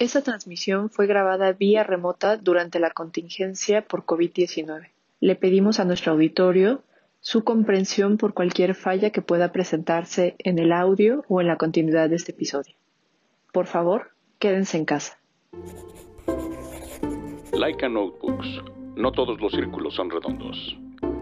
Esta transmisión fue grabada vía remota durante la contingencia por COVID-19. Le pedimos a nuestro auditorio su comprensión por cualquier falla que pueda presentarse en el audio o en la continuidad de este episodio. Por favor, quédense en casa. Laika Notebooks. No todos los círculos son redondos.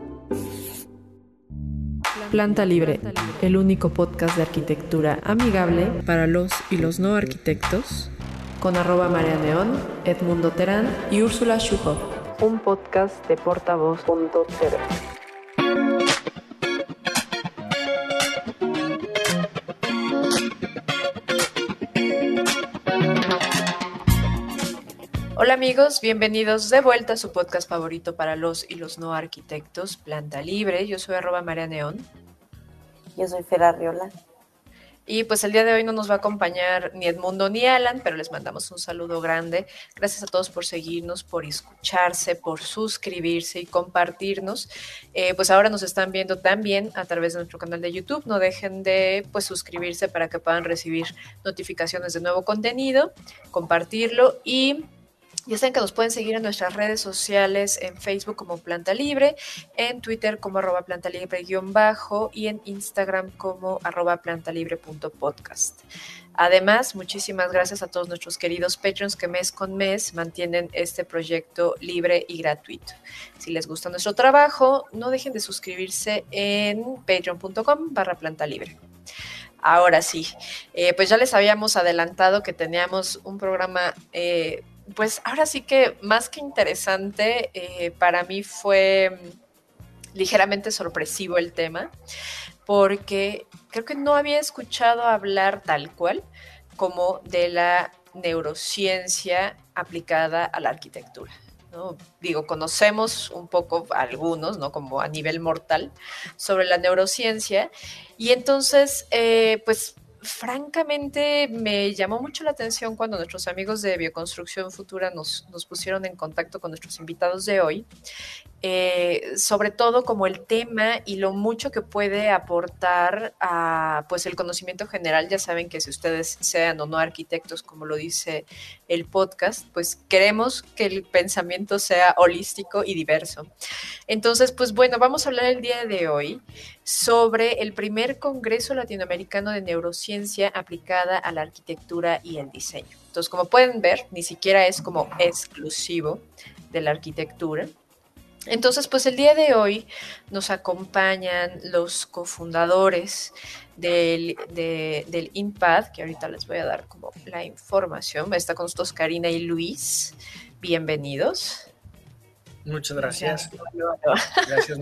Planta Libre, el único podcast de arquitectura amigable para los y los no arquitectos, con @MariaNeón, Edmundo Terán y Úrsula Schuhoff. Un podcast de Portavoz.tv. Hola amigos, bienvenidos de vuelta a su podcast favorito para los y los no arquitectos, Planta Libre. Yo soy @MariaNeón. Yo soy Fer Arriola. Y pues el día de hoy no nos va a acompañar ni Edmundo ni Alan, pero les mandamos un saludo grande. Gracias a todos por seguirnos, por escucharse, por suscribirse y compartirnos. Pues ahora nos están viendo también a través de nuestro canal de YouTube. No dejen de suscribirse para que puedan recibir notificaciones de nuevo contenido, compartirlo y... Ya saben que nos pueden seguir en nuestras redes sociales, en Facebook como Planta Libre, en Twitter como @plantalibre_ y en Instagram como @plantalibre.podcast. Además, muchísimas gracias a todos nuestros queridos Patreons que mes con mes mantienen este proyecto libre y gratuito. Si les gusta nuestro trabajo, no dejen de suscribirse en patreon.com/plantalibre. Ahora sí, pues ya les habíamos adelantado que teníamos un programa... pues ahora sí que más que interesante, para mí fue ligeramente sorpresivo el tema, porque creo que no había escuchado hablar tal cual como de la neurociencia aplicada a la arquitectura, ¿no? Digo, conocemos un poco algunos, ¿no? Como a nivel mortal sobre la neurociencia, y entonces, pues francamente me llamó mucho la atención cuando nuestros amigos de Bioconstrucción Futura nos pusieron en contacto con nuestros invitados de hoy, sobre todo como el tema y lo mucho que puede aportar a pues el conocimiento general. Ya saben que si ustedes sean o no arquitectos, como lo dice el podcast, pues queremos que el pensamiento sea holístico y diverso. Entonces, pues bueno, vamos a hablar el día de hoy sobre el primer Congreso Latinoamericano de Neurociencia aplicada a la arquitectura y el diseño. Entonces, como pueden ver, ni siquiera es como exclusivo de la arquitectura. Entonces, pues el día de hoy nos acompañan los cofundadores del INPAD, que ahorita les voy a dar como la información. Está con nosotros Karina y Luis. Bienvenidos. Muchas gracias. Gracias.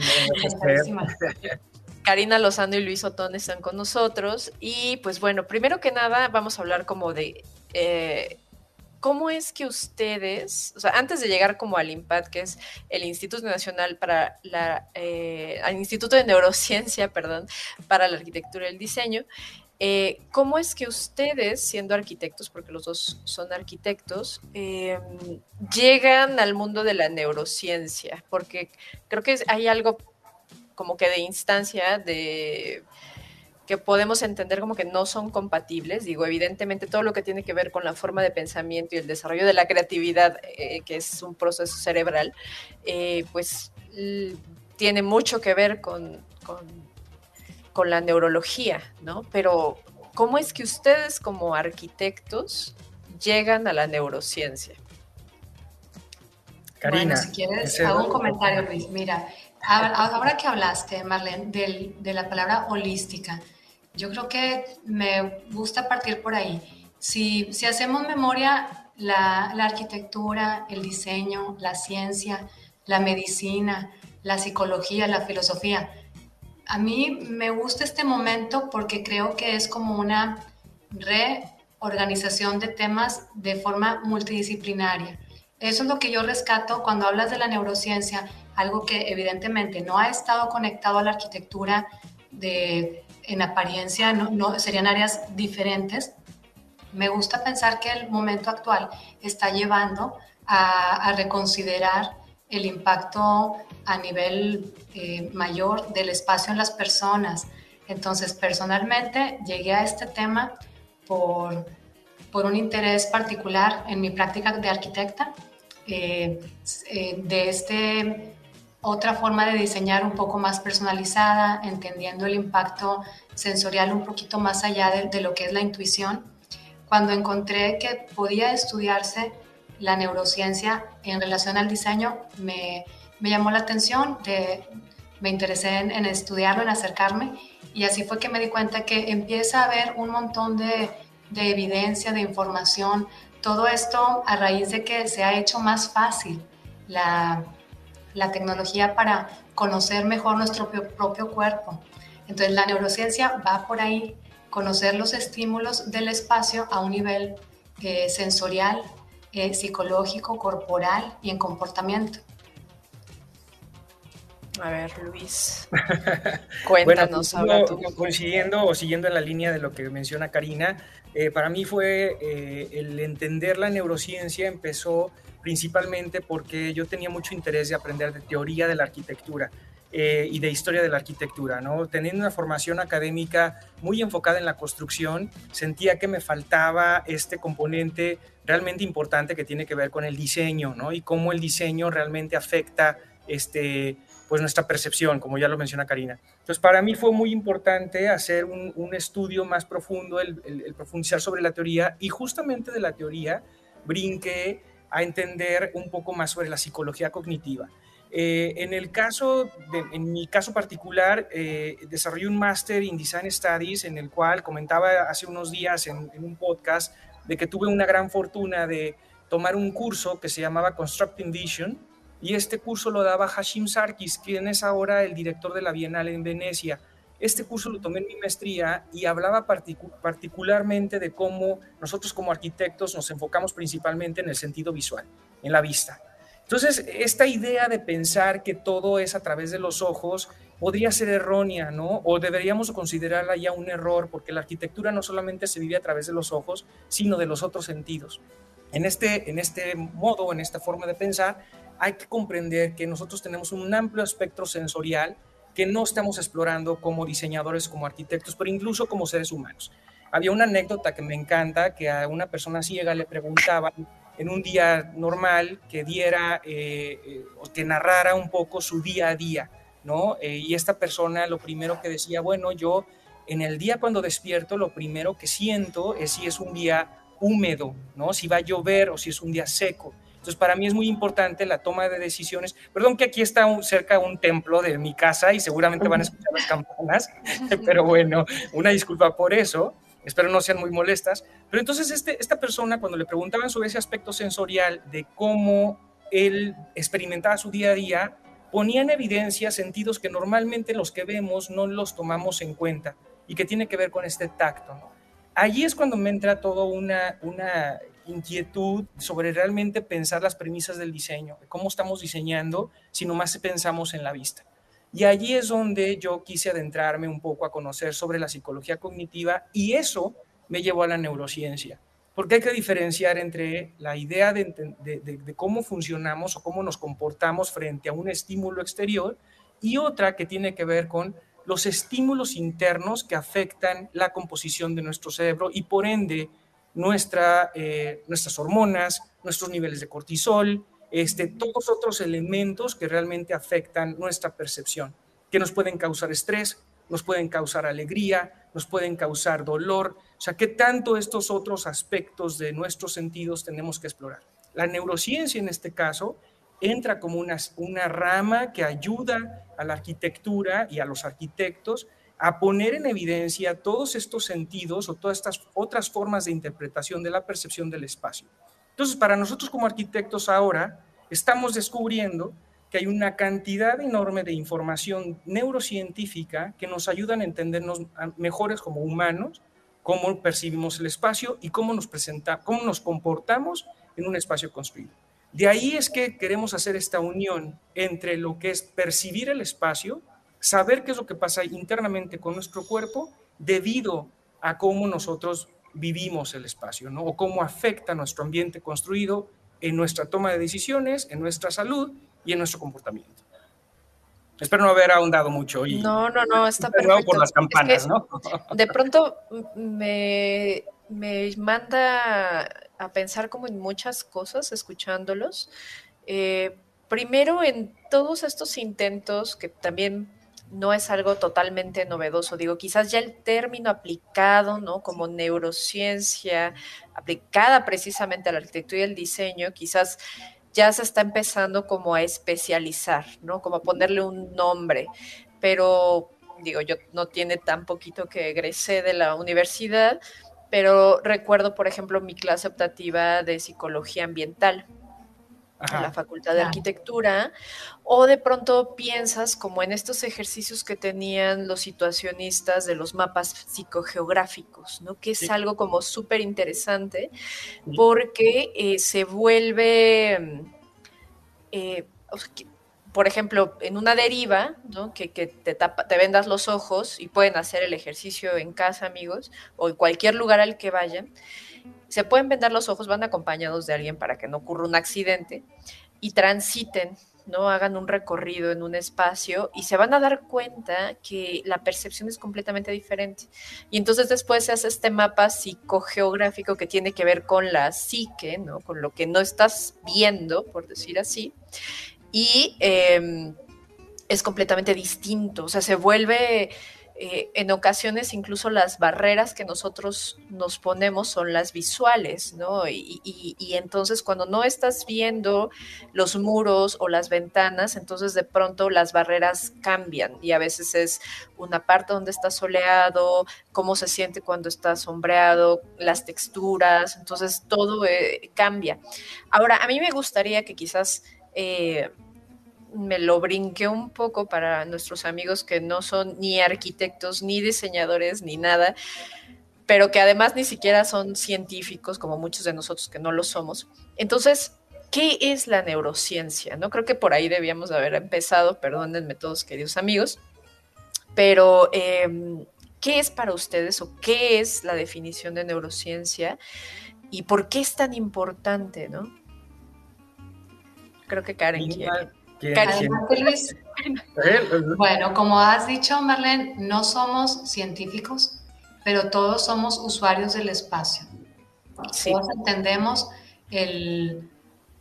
Karina Lozano y Luis Otón están con nosotros. Y pues bueno, primero que nada vamos a hablar como de... ¿cómo es que ustedes, o sea, antes de llegar como al INPAD, que es el Instituto Nacional para al Instituto de Neurociencia, para la Arquitectura y el Diseño, ¿cómo es que ustedes, siendo arquitectos, porque los dos son arquitectos, llegan al mundo de la neurociencia? Porque creo que hay algo como que de instancia de... que podemos entender como que no son compatibles. Digo, evidentemente todo lo que tiene que ver con la forma de pensamiento y el desarrollo de la creatividad, que es un proceso cerebral, pues tiene mucho que ver con la neurología, ¿no? Pero, ¿cómo es que ustedes como arquitectos llegan a la neurociencia? Karina. Bueno, si quieres, hago un comentario, Luis. Mira, ahora que hablaste, Marlene, de la palabra holística, yo creo que me gusta partir por ahí. Si hacemos memoria, la arquitectura, el diseño, la ciencia, la medicina, la psicología, la filosofía, a mí me gusta este momento porque creo que es como una reorganización de temas de forma multidisciplinaria. Eso es lo que yo rescato cuando hablas de la neurociencia, algo que evidentemente no ha estado conectado a la arquitectura en apariencia, no serían áreas diferentes. Me gusta pensar que el momento actual está llevando a reconsiderar el impacto a nivel mayor del espacio en las personas. Entonces, personalmente llegué a este tema por por un interés particular en mi práctica de arquitecta, de otra forma de diseñar un poco más personalizada, entendiendo el impacto sensorial un poquito más allá de lo que es la intuición. Cuando encontré que podía estudiarse la neurociencia en relación al diseño, me llamó la atención, me interesé en estudiarlo, en acercarme, y así fue que me di cuenta que empieza a haber un montón de evidencia, de información, todo esto a raíz de que se ha hecho más fácil la tecnología para conocer mejor nuestro propio cuerpo. Entonces la neurociencia va por ahí, conocer los estímulos del espacio a un nivel sensorial, psicológico, corporal y en comportamiento. A ver, Luis, cuéntanos bueno, ahora tú. Coincidiendo o siguiendo en la línea de lo que menciona Karina, para mí fue el entender la neurociencia empezó principalmente porque yo tenía mucho interés de aprender de teoría de la arquitectura y de historia de la arquitectura, ¿no? Teniendo una formación académica muy enfocada en la construcción, sentía que me faltaba este componente realmente importante que tiene que ver con el diseño, ¿no? Y cómo el diseño realmente afecta pues nuestra percepción, como ya lo menciona Karina. Entonces, para mí fue muy importante hacer un estudio más profundo, el profundizar sobre la teoría, y justamente de la teoría brinqué a entender un poco más sobre la psicología cognitiva. En mi caso particular, desarrollé un máster en Design Studies, en el cual comentaba hace unos días en un podcast de que tuve una gran fortuna de tomar un curso que se llamaba Constructing Vision, y este curso lo daba Hashim Sarkis, quien es ahora el director de la Bienal en Venecia. Este curso lo tomé en mi maestría y hablaba particularmente de cómo nosotros como arquitectos nos enfocamos principalmente en el sentido visual, en la vista. Entonces, esta idea de pensar que todo es a través de los ojos podría ser errónea, ¿no? O deberíamos considerarla ya un error, porque la arquitectura no solamente se vive a través de los ojos, sino de los otros sentidos. En este modo, en esta forma de pensar, hay que comprender que nosotros tenemos un amplio espectro sensorial que no estamos explorando como diseñadores, como arquitectos, pero incluso como seres humanos. Había una anécdota que me encanta, que a una persona ciega le preguntaban en un día normal que diera o que narrara un poco su día a día, ¿no? Y esta persona lo primero que decía, bueno, yo en el día cuando despierto lo primero que siento es si es un día húmedo, ¿no? Si va a llover o si es un día seco. Entonces, para mí es muy importante la toma de decisiones. Perdón que aquí está cerca un templo de mi casa y seguramente van a escuchar las campanas, pero bueno, una disculpa por eso. Espero no sean muy molestas. Pero entonces esta persona, cuando le preguntaban sobre ese aspecto sensorial de cómo él experimentaba su día a día, ponía en evidencia sentidos que normalmente los que vemos no los tomamos en cuenta y que tiene que ver con este tacto, ¿no? Allí es cuando me entra toda una inquietud sobre realmente pensar las premisas del diseño, cómo estamos diseñando si nomás pensamos en la vista. Y allí es donde yo quise adentrarme un poco a conocer sobre la psicología cognitiva, y eso me llevó a la neurociencia, porque hay que diferenciar entre la idea de cómo funcionamos o cómo nos comportamos frente a un estímulo exterior y otra que tiene que ver con los estímulos internos que afectan la composición de nuestro cerebro y por ende nuestras hormonas, nuestros niveles de cortisol, todos otros elementos que realmente afectan nuestra percepción, que nos pueden causar estrés, nos pueden causar alegría, nos pueden causar dolor. O sea, ¿qué tanto estos otros aspectos de nuestros sentidos tenemos que explorar? La neurociencia en este caso entra como una rama que ayuda a la arquitectura y a los arquitectos a poner en evidencia todos estos sentidos o todas estas otras formas de interpretación de la percepción del espacio. Entonces, para nosotros como arquitectos ahora estamos descubriendo que hay una cantidad enorme de información neurocientífica que nos ayudan a entendernos mejores como humanos, cómo percibimos el espacio y cómo nos comportamos en un espacio construido. De ahí es que queremos hacer esta unión entre lo que es percibir el espacio, saber qué es lo que pasa internamente con nuestro cuerpo debido a cómo nosotros vivimos el espacio, ¿no? O cómo afecta nuestro ambiente construido en nuestra toma de decisiones, en nuestra salud y en nuestro comportamiento. Espero no haber ahondado mucho. No, está perfecto. Por las campanas, es que ¿no? De pronto me me manda a pensar como en muchas cosas escuchándolos. Primero, en todos estos intentos que también no es algo totalmente novedoso, digo, quizás ya el término aplicado, ¿no? Como neurociencia, aplicada precisamente a la arquitectura y el diseño, quizás ya se está empezando como a especializar, ¿no? Como a ponerle un nombre, pero digo, yo no tiene tan poquito que egresé de la universidad, pero recuerdo, por ejemplo, mi clase optativa de psicología ambiental en la Ajá. Facultad de Claro. Arquitectura, o de pronto piensas como en estos ejercicios que tenían los situacionistas de los mapas psicogeográficos, ¿no? Que es Sí, algo como súper interesante sí, porque se vuelve, o sea, por ejemplo, en una deriva, ¿no? Que te vendas los ojos y pueden hacer el ejercicio en casa, amigos, o en cualquier lugar al que vayan, se pueden vendar los ojos, van acompañados de alguien para que no ocurra un accidente y transiten, ¿no? Hagan un recorrido en un espacio y se van a dar cuenta que la percepción es completamente diferente. Y entonces después se hace este mapa psicogeográfico que tiene que ver con la psique, ¿no? Con lo que no estás viendo, por decir así. Y es completamente distinto, o sea, se vuelve en ocasiones incluso las barreras que nosotros nos ponemos son las visuales, ¿no? Y entonces cuando no estás viendo los muros o las ventanas, entonces de pronto las barreras cambian y a veces es una parte donde está soleado, cómo se siente cuando está sombreado, las texturas, entonces todo cambia. Ahora, a mí me gustaría que quizás me lo brinqué un poco para nuestros amigos que no son ni arquitectos, ni diseñadores, ni nada, pero que además ni siquiera son científicos, como muchos de nosotros que no lo somos. Entonces, ¿qué es la neurociencia? No creo que por ahí debíamos de haber empezado, perdónenme todos queridos amigos, pero ¿qué es para ustedes o qué es la definición de neurociencia y por qué es tan importante, ¿no? Creo que Karen quiere. Karina, ¿quién? Karen. Adelante, Luis. Bueno, como has dicho, Marlene, no somos científicos, pero todos somos usuarios del espacio. Sí, Todos entendemos el,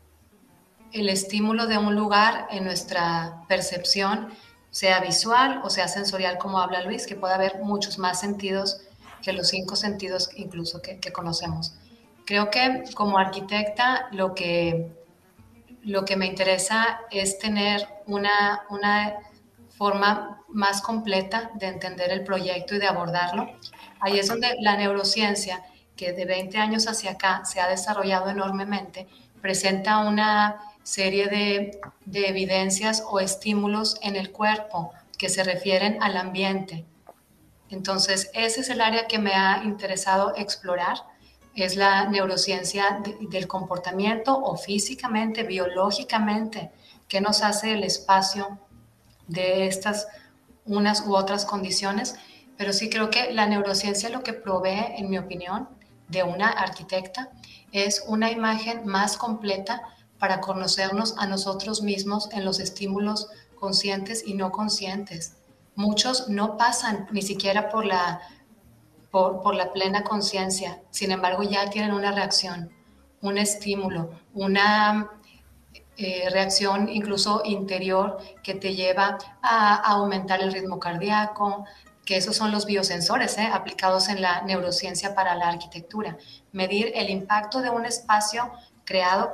el estímulo de un lugar en nuestra percepción, sea visual o sea sensorial, como habla Luis, que puede haber muchos más sentidos que los 5 sentidos incluso que conocemos. Creo que como arquitecta lo que me interesa es tener una forma más completa de entender el proyecto y de abordarlo. Ahí es donde la neurociencia, que de 20 años hacia acá se ha desarrollado enormemente, presenta una serie de evidencias o estímulos en el cuerpo que se refieren al ambiente. Entonces, ese es el área que me ha interesado explorar, es la neurociencia del comportamiento o físicamente, biológicamente, qué nos hace el espacio de estas unas u otras condiciones, pero sí creo que la neurociencia lo que provee, en mi opinión, de una arquitecta es una imagen más completa para conocernos a nosotros mismos en los estímulos conscientes y no conscientes. Muchos no pasan ni siquiera por la plena conciencia, sin embargo ya tienen una reacción, un estímulo, una reacción incluso interior que te lleva a aumentar el ritmo cardíaco, que esos son los biosensores aplicados en la neurociencia para la arquitectura. Medir el impacto de un espacio creado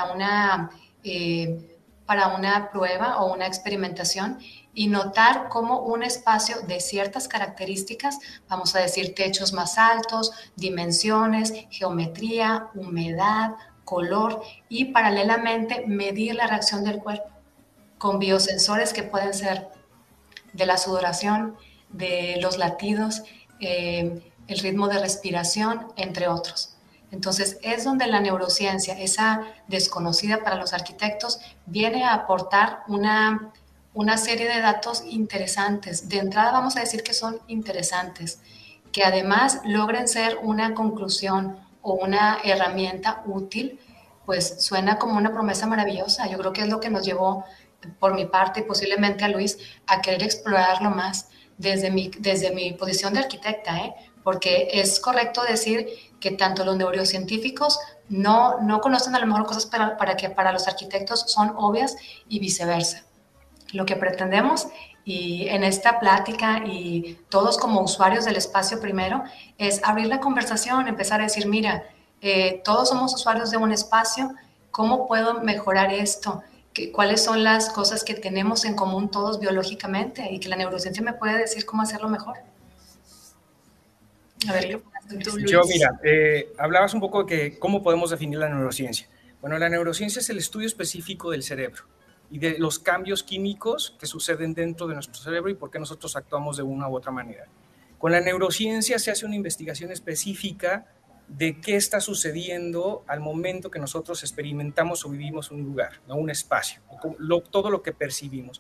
para una prueba o una experimentación y notar cómo un espacio de ciertas características, vamos a decir techos más altos, dimensiones, geometría, humedad, color y paralelamente medir la reacción del cuerpo con biosensores que pueden ser de la sudoración, de los latidos, el ritmo de respiración, entre otros. Entonces es donde la neurociencia, esa desconocida para los arquitectos, viene a aportar una serie de datos interesantes. De entrada vamos a decir que son interesantes, que además logren ser una conclusión o una herramienta útil, pues suena como una promesa maravillosa. Yo creo que es lo que nos llevó, por mi parte y posiblemente a Luis, a querer explorarlo más desde mi posición de arquitecta, porque es correcto decir que tanto los neurocientíficos no conocen a lo mejor cosas para que para los arquitectos son obvias y viceversa. Lo que pretendemos y en esta plática y todos como usuarios del espacio primero es abrir la conversación, empezar a decir, mira, todos somos usuarios de un espacio, ¿cómo puedo mejorar esto? ¿Cuáles son las cosas que tenemos en común todos biológicamente? Y que la neurociencia me puede decir cómo hacerlo mejor. A ver, yo, mira, hablabas un poco de que cómo podemos definir la neurociencia. Bueno, la neurociencia es el estudio específico del cerebro y de los cambios químicos que suceden dentro de nuestro cerebro y por qué nosotros actuamos de una u otra manera. Con la neurociencia se hace una investigación específica de qué está sucediendo al momento que nosotros experimentamos o vivimos un lugar, ¿no? Un espacio, todo lo que percibimos.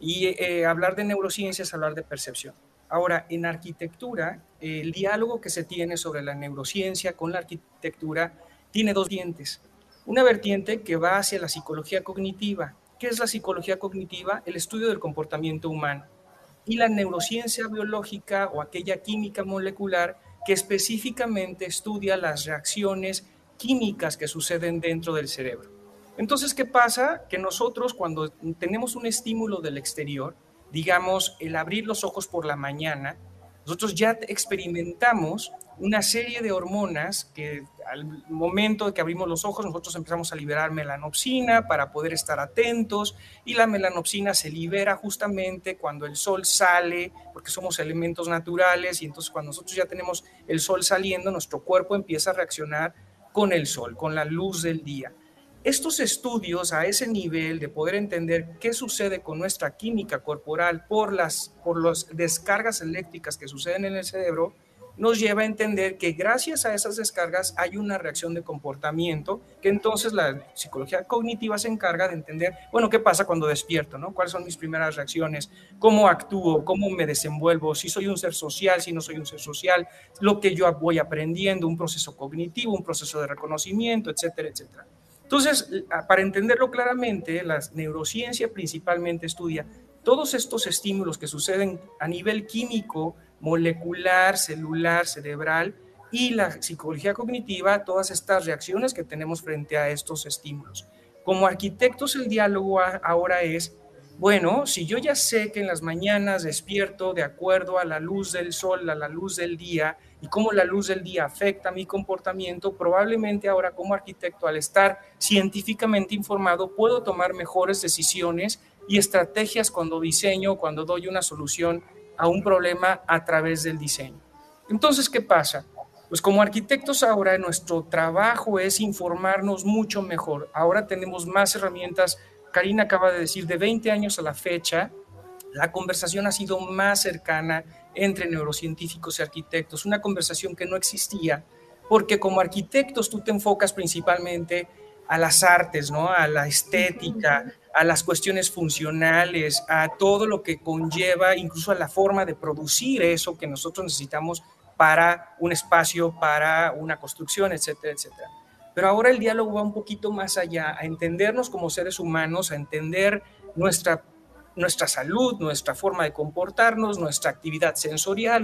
Y hablar de neurociencia es hablar de percepción. Ahora, en arquitectura, el diálogo que se tiene sobre la neurociencia con la arquitectura tiene dos vertientes. Una vertiente que va hacia la psicología cognitiva. ¿Qué es la psicología cognitiva? El estudio del comportamiento humano. Y la neurociencia biológica o aquella química molecular que específicamente estudia las reacciones químicas que suceden dentro del cerebro. Entonces, ¿qué pasa? Que nosotros cuando tenemos un estímulo del exterior, digamos, el abrir los ojos por la mañana, nosotros ya experimentamos una serie de hormonas que al momento de que abrimos los ojos nosotros empezamos a liberar melanopsina para poder estar atentos y la melanopsina se libera justamente cuando el sol sale porque somos elementos naturales y entonces cuando nosotros ya tenemos el sol saliendo nuestro cuerpo empieza a reaccionar con el sol, con la luz del día. Estos estudios a ese nivel de poder entender qué sucede con nuestra química corporal por las descargas eléctricas que suceden en el cerebro, nos lleva a entender que gracias a esas descargas hay una reacción de comportamiento que entonces la psicología cognitiva se encarga de entender, bueno, ¿qué pasa cuando despierto, ¿no? ¿Cuáles son mis primeras reacciones? ¿Cómo actúo? ¿Cómo me desenvuelvo? Si soy un ser social, si no soy un ser social, lo que yo voy aprendiendo, un proceso cognitivo, un proceso de reconocimiento, etcétera, etcétera. Entonces, para entenderlo claramente, la neurociencia principalmente estudia todos estos estímulos que suceden a nivel químico, molecular, celular, cerebral, y la psicología cognitiva, todas estas reacciones que tenemos frente a estos estímulos. Como arquitectos, el diálogo ahora es, bueno, si yo ya sé que en las mañanas despierto de acuerdo a la luz del sol, a la luz del día, y cómo la luz del día afecta mi comportamiento, probablemente ahora como arquitecto, al estar científicamente informado, puedo tomar mejores decisiones y estrategias cuando diseño, cuando doy una solución a un problema a través del diseño. Entonces, ¿qué pasa? Pues como arquitectos ahora nuestro trabajo es informarnos mucho mejor. Ahora tenemos más herramientas. Karina acaba de decir, de 20 años a la fecha, la conversación ha sido más cercana entre neurocientíficos y arquitectos, una conversación que no existía, porque como arquitectos tú te enfocas principalmente a las artes, ¿no? A la estética, a las cuestiones funcionales, a todo lo que conlleva, incluso a la forma de producir eso que nosotros necesitamos para un espacio, para una construcción, etcétera, etcétera. Pero ahora el diálogo va un poquito más allá, a entendernos como seres humanos, a entender nuestra salud, nuestra forma de comportarnos, nuestra actividad sensorial,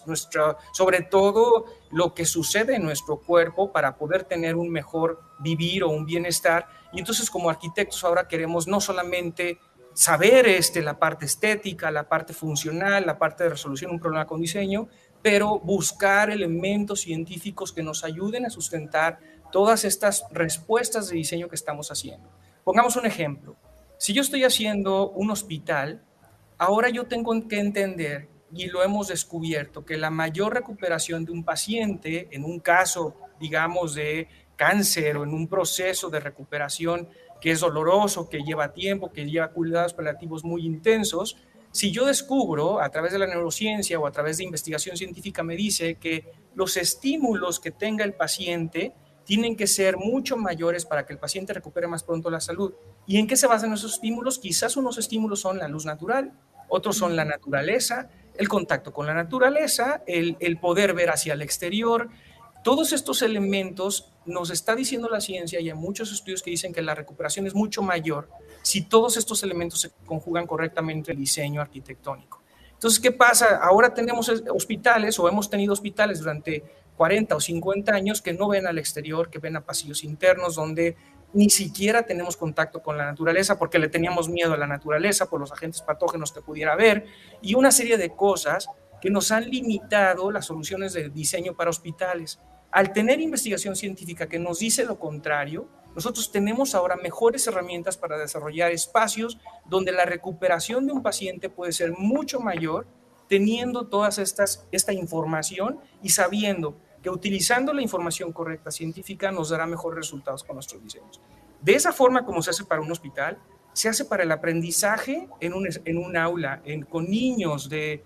sobre todo lo que sucede en nuestro cuerpo para poder tener un mejor vivir o un bienestar. Y entonces como arquitectos ahora queremos no solamente saber la parte estética, la parte funcional, la parte de resolución de un problema con diseño, pero buscar elementos científicos que nos ayuden a sustentar todas estas respuestas de diseño que estamos haciendo. Pongamos un ejemplo. Si yo estoy haciendo un hospital, ahora yo tengo que entender, y lo hemos descubierto, que la mayor recuperación de un paciente, en un caso, digamos, de cáncer o en un proceso de recuperación que es doloroso, que lleva tiempo, que lleva cuidados paliativos muy intensos, si yo descubro a través de la neurociencia o a través de investigación científica me dice que los estímulos que tenga el paciente tienen que ser mucho mayores para que el paciente recupere más pronto la salud. ¿Y en qué se basan esos estímulos? Quizás unos estímulos son la luz natural, otros son la naturaleza, el contacto con la naturaleza, el poder ver hacia el exterior. Todos estos elementos nos está diciendo la ciencia y hay muchos estudios que dicen que la recuperación es mucho mayor si todos estos elementos se conjugan correctamente en el diseño arquitectónico. Entonces, ¿qué pasa? Ahora tenemos hospitales o hemos tenido hospitales durante 40 o 50 años que no ven al exterior, que ven a pasillos internos donde ni siquiera tenemos contacto con la naturaleza porque le teníamos miedo a la naturaleza por los agentes patógenos que pudiera haber y una serie de cosas que nos han limitado las soluciones de diseño para hospitales. Al tener investigación científica que nos dice lo contrario, nosotros tenemos ahora mejores herramientas para desarrollar espacios donde la recuperación de un paciente puede ser mucho mayor teniendo esta información y sabiendo que utilizando la información correcta científica nos dará mejores resultados con nuestros diseños. De esa forma como se hace para un hospital, se hace para el aprendizaje en un aula, con niños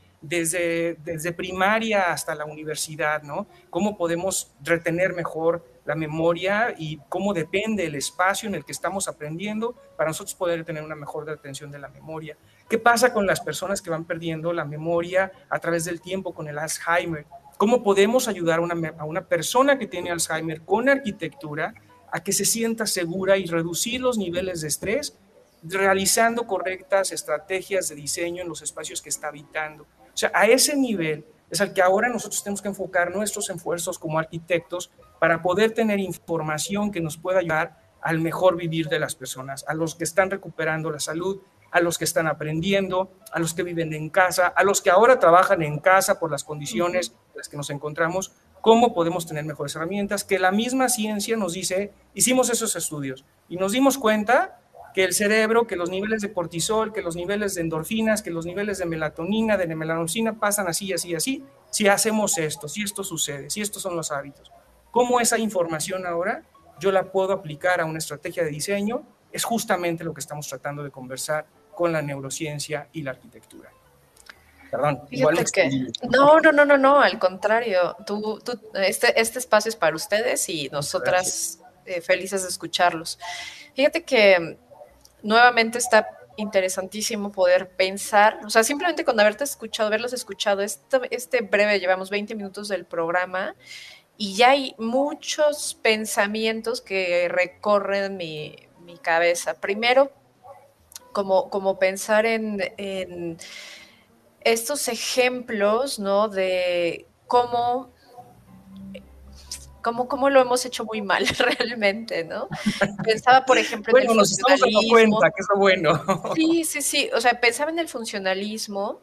desde primaria hasta la universidad, ¿no? Cómo podemos retener mejor la memoria y cómo depende el espacio en el que estamos aprendiendo para nosotros poder tener una mejor retención de la memoria. ¿Qué pasa con las personas que van perdiendo la memoria a través del tiempo con el Alzheimer? ¿Cómo podemos ayudar a una persona que tiene Alzheimer con arquitectura a que se sienta segura y reducir los niveles de estrés realizando correctas estrategias de diseño en los espacios que está habitando? O sea, a ese nivel es al que ahora nosotros tenemos que enfocar nuestros esfuerzos como arquitectos para poder tener información que nos pueda ayudar al mejor vivir de las personas, a los que están recuperando la salud, a los que están aprendiendo, a los que viven en casa, a los que ahora trabajan en casa por las condiciones en las que nos encontramos, cómo podemos tener mejores herramientas, que la misma ciencia nos dice, hicimos esos estudios y nos dimos cuenta que el cerebro, que los niveles de cortisol, que los niveles de endorfinas, que los niveles de melatonina, de melanocina pasan así, así, así, si hacemos esto, si esto sucede, si estos son los hábitos. ¿Cómo esa información ahora yo la puedo aplicar a una estrategia de diseño? Es justamente lo que estamos tratando de conversar con la neurociencia y la arquitectura. Perdón, igual que no, al contrario, este espacio es para ustedes y nosotras felices de escucharlos. Fíjate que nuevamente está interesantísimo poder pensar, o sea, simplemente con haberlos escuchado, este breve, llevamos 20 minutos del programa y ya hay muchos pensamientos que recorren mi cabeza. Primero, como pensar en estos ejemplos, ¿no? De cómo lo hemos hecho muy mal realmente, ¿no? Pensaba, por ejemplo, en el funcionalismo. Nos estamos dando cuenta que es lo bueno. Sí. O sea, pensaba en el funcionalismo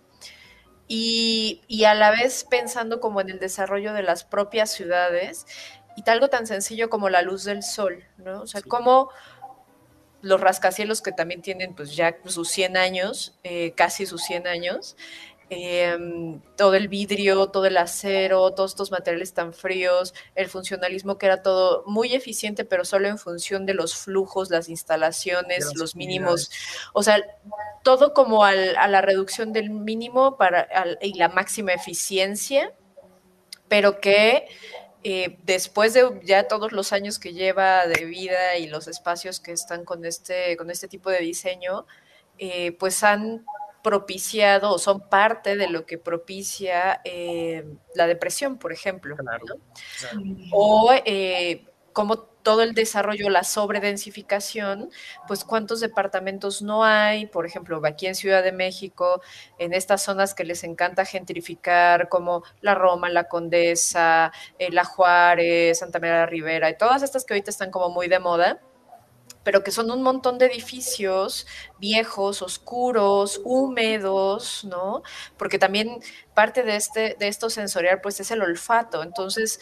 y a la vez pensando como en el desarrollo de las propias ciudades y algo tan sencillo como la luz del sol, ¿no? O sea, cómo los rascacielos que también tienen pues ya sus 100 años, casi sus 100 años, todo el vidrio, todo el acero, todos estos materiales tan fríos, el funcionalismo que era todo muy eficiente, pero solo en función de los flujos, las instalaciones, los mínimos, o sea, todo como a la reducción del mínimo y la máxima eficiencia, pero que después de ya todos los años que lleva de vida y los espacios que están con este tipo de diseño, pues han propiciado o son parte de lo que propicia la depresión, por ejemplo. Claro, ¿no? Claro. O como todo el desarrollo, la sobredensificación, pues cuántos departamentos no hay, por ejemplo, aquí en Ciudad de México, en estas zonas que les encanta gentrificar, como la Roma, la Condesa, la Juárez, Santa María la Ribera, y todas estas que ahorita están como muy de moda, pero que son un montón de edificios viejos, oscuros, húmedos, ¿no? Porque también parte de esto sensorial, pues es el olfato. Entonces,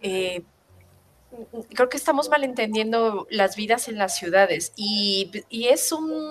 creo que estamos malentendiendo las vidas en las ciudades y es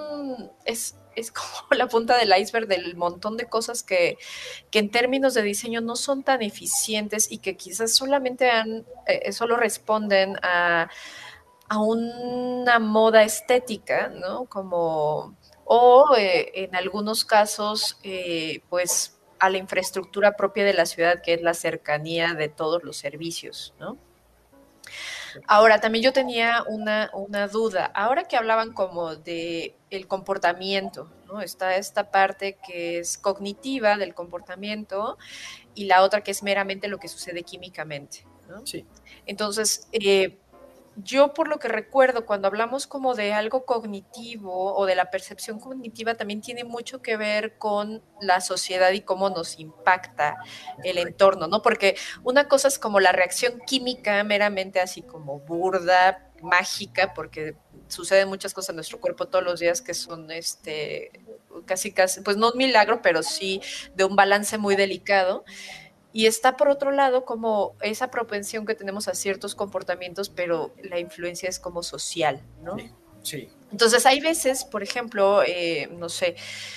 como la punta del iceberg del montón de cosas que en términos de diseño no son tan eficientes y que quizás solamente solo responden a una moda estética, ¿no? O en algunos casos, pues a la infraestructura propia de la ciudad, que es la cercanía de todos los servicios, ¿no? Ahora, también yo tenía una duda. Ahora que hablaban como de el comportamiento, ¿no? Está esta parte que es cognitiva del comportamiento y la otra que es meramente lo que sucede químicamente, ¿no? Sí. Entonces, yo por lo que recuerdo, cuando hablamos como de algo cognitivo o de la percepción cognitiva, también tiene mucho que ver con la sociedad y cómo nos impacta el entorno, ¿no? Porque una cosa es como la reacción química meramente así como burda, mágica, porque suceden muchas cosas en nuestro cuerpo todos los días que son casi, pues no un milagro, pero sí de un balance muy delicado. Y está por otro lado como esa propensión que tenemos a ciertos comportamientos, pero la influencia es como social, ¿no? Sí, sí. Entonces hay veces, por ejemplo, no sé,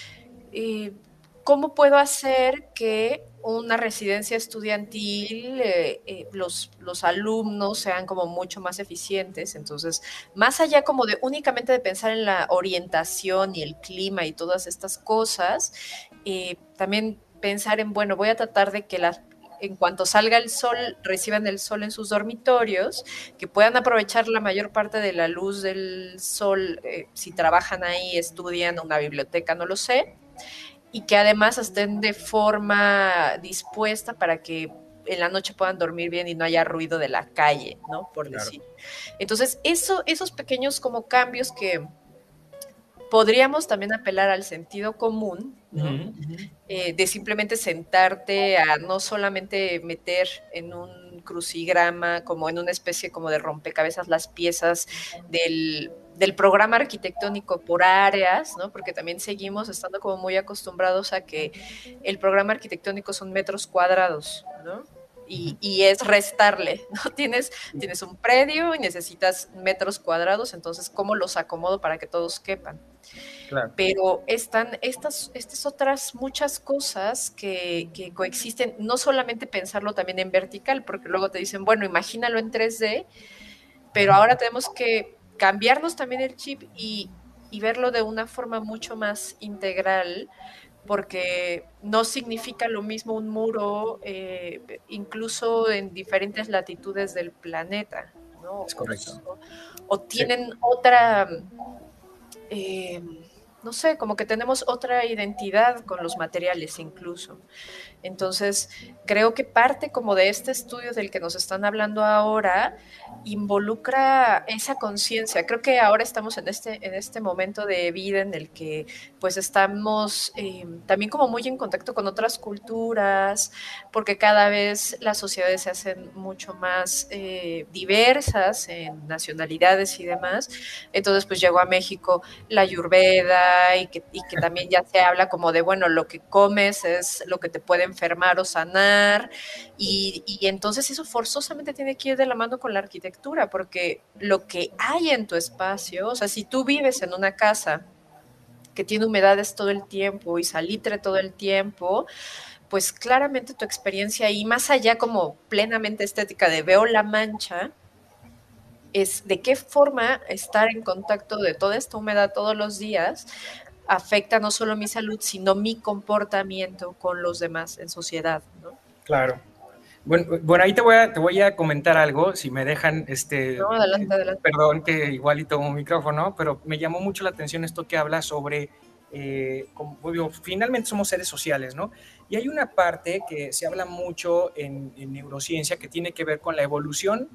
¿cómo puedo hacer que una residencia estudiantil, los alumnos sean como mucho más eficientes? Entonces, más allá como de únicamente de pensar en la orientación y el clima y todas estas cosas, también pensar en, bueno, voy a tratar de que en cuanto salga el sol, reciban el sol en sus dormitorios, que puedan aprovechar la mayor parte de la luz del sol, si trabajan ahí, estudian, una biblioteca, no lo sé, y que además estén de forma dispuesta para que en la noche puedan dormir bien y no haya ruido de la calle, ¿no? Por decir. Entonces, esos pequeños como cambios que podríamos también apelar al sentido común, ¿no? De simplemente sentarte a no solamente meter en un crucigrama, como en una especie como de rompecabezas, las piezas del programa arquitectónico por áreas, ¿no? Porque también seguimos estando como muy acostumbrados a que el programa arquitectónico son metros cuadrados, ¿no? Y es restarle, ¿no? Tienes un predio y necesitas metros cuadrados, entonces, ¿cómo los acomodo para que todos quepan? Claro. Pero están estas otras muchas cosas que coexisten, no solamente pensarlo también en vertical, porque luego te dicen, bueno, imagínalo en 3D, pero ahora tenemos que cambiarnos también el chip y verlo de una forma mucho más integral, porque no significa lo mismo un muro, incluso en diferentes latitudes del planeta, ¿no? Es correcto. O tienen otra, eh, no sé, como que tenemos otra identidad con los materiales incluso. Entonces, creo que parte como de este estudio del que nos están hablando ahora involucra esa conciencia. Creo que ahora estamos en este momento de vida en el que pues estamos también como muy en contacto con otras culturas, porque cada vez las sociedades se hacen mucho más diversas en nacionalidades y demás. Entonces, pues llegó a México la Ayurveda y que también ya se habla como de, bueno, lo que comes es lo que te puede enfermar o sanar, y entonces eso forzosamente tiene que ir de la mano con la arquitectura, porque lo que hay en tu espacio, o sea, si tú vives en una casa que tiene humedades todo el tiempo y salitre todo el tiempo, pues claramente tu experiencia ahí, más allá como plenamente estética de veo la mancha, es de qué forma estar en contacto de toda esta humedad todos los días afecta no solo mi salud, sino mi comportamiento con los demás en sociedad, ¿no? Claro. Bueno, ahí te voy a comentar algo, si me dejan, No, adelante, adelante. perdón que igual y tomo un micrófono, pero me llamó mucho la atención esto que habla sobre, digo, finalmente somos seres sociales, ¿no? Y hay una parte que se habla mucho en neurociencia que tiene que ver con la evolución,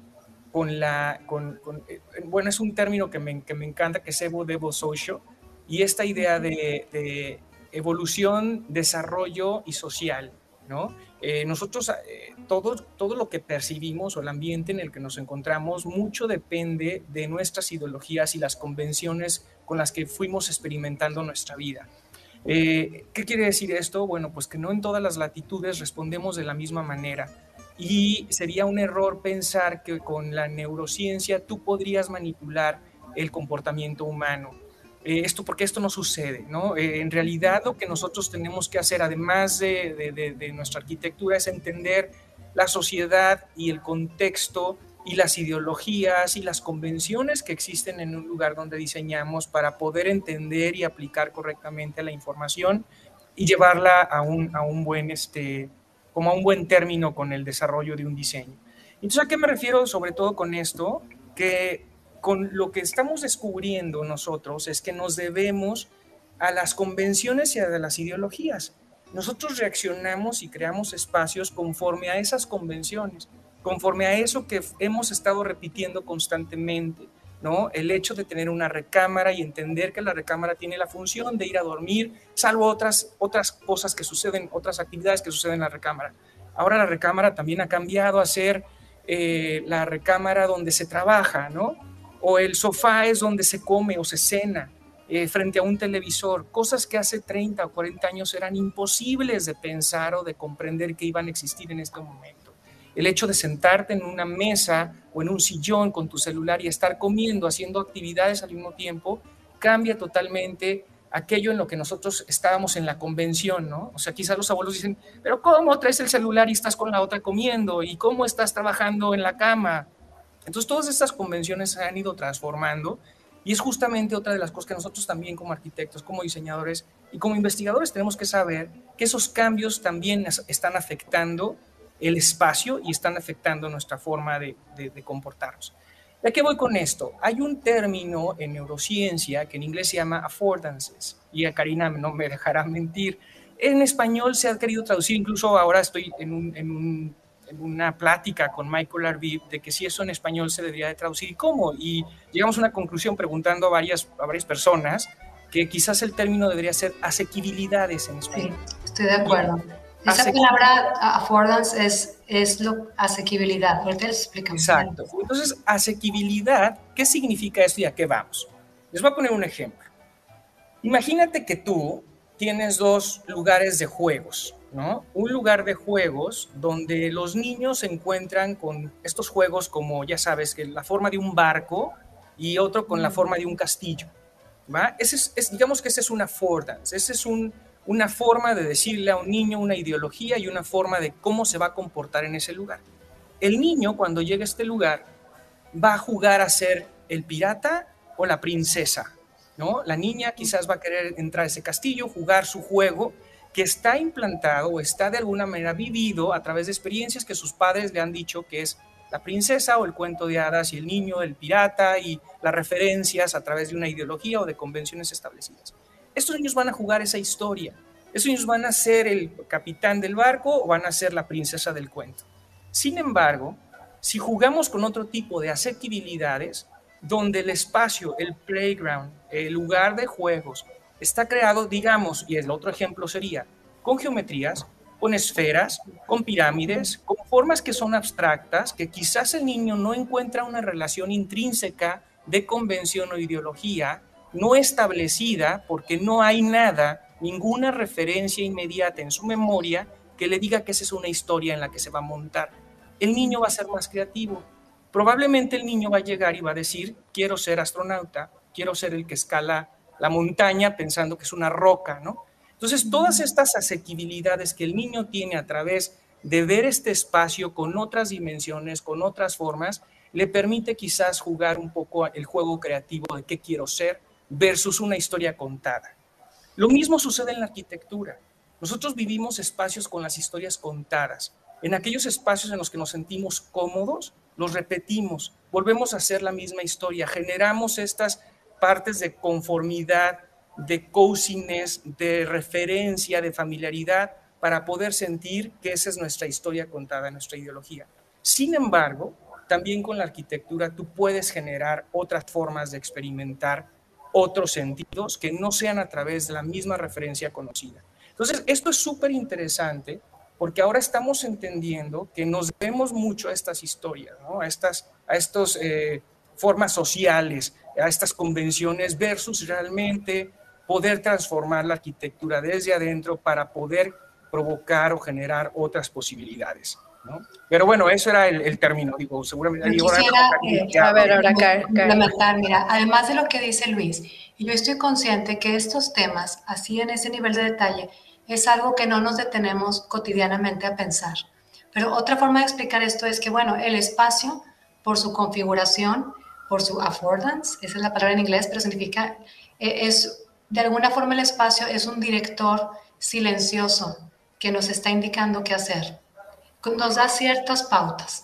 bueno, es un término que me encanta, que es Evo, Devo, Socio, y esta idea de evolución, desarrollo y social, ¿no? Nosotros, todo lo que percibimos o el ambiente en el que nos encontramos, mucho depende de nuestras ideologías y las convenciones con las que fuimos experimentando nuestra vida. ¿Qué quiere decir esto? Bueno, pues que no en todas las latitudes respondemos de la misma manera. Y sería un error pensar que con la neurociencia tú podrías manipular el comportamiento humano. Porque esto no sucede, ¿no? En realidad lo que nosotros tenemos que hacer, además de nuestra arquitectura, es entender la sociedad y el contexto y las ideologías y las convenciones que existen en un lugar donde diseñamos para poder entender y aplicar correctamente la información y llevarla a un buen, como a un buen término con el desarrollo de un diseño. Entonces, ¿a qué me refiero sobre todo con esto? Que con lo que estamos descubriendo nosotros es que nos debemos a las convenciones y a las ideologías. Nosotros reaccionamos y creamos espacios conforme a esas convenciones. conforme a eso que hemos estado repitiendo constantemente, ¿no? El hecho de tener una recámara y entender que la recámara tiene la función de ir a dormir, salvo otras cosas que suceden, otras actividades que suceden en la recámara. Ahora la recámara también ha cambiado a ser la recámara donde se trabaja, ¿no? O el sofá es donde se come o se cena, frente a un televisor, cosas que hace 30 o 40 años eran imposibles de pensar o de comprender que iban a existir en este momento. El hecho de sentarte en una mesa o en un sillón con tu celular y estar comiendo, haciendo actividades al mismo tiempo, cambia totalmente aquello en lo que nosotros estábamos en la convención, ¿no? O sea, quizás los abuelos dicen, pero ¿cómo traes el celular y estás con la otra comiendo? ¿Y cómo estás trabajando en la cama? Entonces, todas estas convenciones se han ido transformando y es justamente otra de las cosas que nosotros también como arquitectos, como diseñadores y como investigadores tenemos que saber que esos cambios también están afectando el espacio y están afectando nuestra forma de comportarnos. ¿A qué voy con esto? Hay un término en neurociencia que en inglés se llama affordances, y a Karina no me dejará mentir. En español se ha querido traducir, incluso ahora estoy en una plática con Michael Arviv de que si eso en español se debería de traducir y cómo. Y llegamos a una conclusión preguntando a varias personas que quizás el término debería ser asequibilidades en español. Sí, estoy de acuerdo. Esa palabra affordance es asequibilidad. Ahorita les explicamos. Exacto. Entonces, asequibilidad, ¿qué significa esto y a qué vamos? Les voy a poner un ejemplo. Imagínate que tú tienes dos lugares de juegos, ¿no? Un lugar de juegos donde los niños se encuentran con estos juegos como, ya sabes, que la forma de un barco y otro con la forma de un castillo, ¿va? Digamos que ese es una affordance, ese es una forma de decirle a un niño una ideología y una forma de cómo se va a comportar en ese lugar. El niño, cuando llega a este lugar, va a jugar a ser el pirata o la princesa, ¿no? La niña quizás va a querer entrar a ese castillo, jugar su juego, que está implantado o está de alguna manera vivido a través de experiencias que sus padres le han dicho que es la princesa o el cuento de hadas y el niño, el pirata y las referencias a través de una ideología o de convenciones establecidas. Estos niños van a jugar esa historia. Estos niños van a ser el capitán del barco o van a ser la princesa del cuento. Sin embargo, si jugamos con otro tipo de asequibilidades, donde el espacio, el playground, el lugar de juegos, está creado, digamos, y el otro ejemplo sería, con geometrías, con esferas, con pirámides, con formas que son abstractas, que quizás el niño no encuentra una relación intrínseca de convención o ideología, no establecida, porque no hay nada, ninguna referencia inmediata en su memoria que le diga que esa es una historia en la que se va a montar. El niño va a ser más creativo. Probablemente el niño va a llegar y va a decir, quiero ser astronauta, quiero ser el que escala la montaña pensando que es una roca, ¿no? Entonces, todas estas asequibilidades que el niño tiene a través de ver este espacio con otras dimensiones, con otras formas, le permite quizás jugar un poco el juego creativo de qué quiero ser versus una historia contada. Lo mismo sucede en la arquitectura. Nosotros vivimos espacios con las historias contadas. En aquellos espacios en los que nos sentimos cómodos, los repetimos, volvemos a hacer la misma historia, generamos estas partes de conformidad, de coziness, de referencia, de familiaridad, para poder sentir que esa es nuestra historia contada, nuestra ideología. Sin embargo, también con la arquitectura tú puedes generar otras formas de experimentar otros sentidos que no sean a través de la misma referencia conocida. Entonces, esto es súper interesante porque ahora estamos entendiendo que nos debemos mucho a estas historias, ¿no? a estas formas sociales, a estas convenciones versus realmente poder transformar la arquitectura desde adentro para poder provocar o generar otras posibilidades, ¿no? Pero bueno, eso era el término, digo, seguramente. Yo quisiera complementar, mira, además de lo que dice Luis, y yo estoy consciente que estos temas, así en ese nivel de detalle, es algo que no nos detenemos cotidianamente a pensar. Pero otra forma de explicar esto es que, bueno, el espacio, por su configuración, por su affordance, esa es la palabra en inglés, pero significa, de alguna forma el espacio es un director silencioso que nos está indicando qué hacer. Nos da ciertas pautas.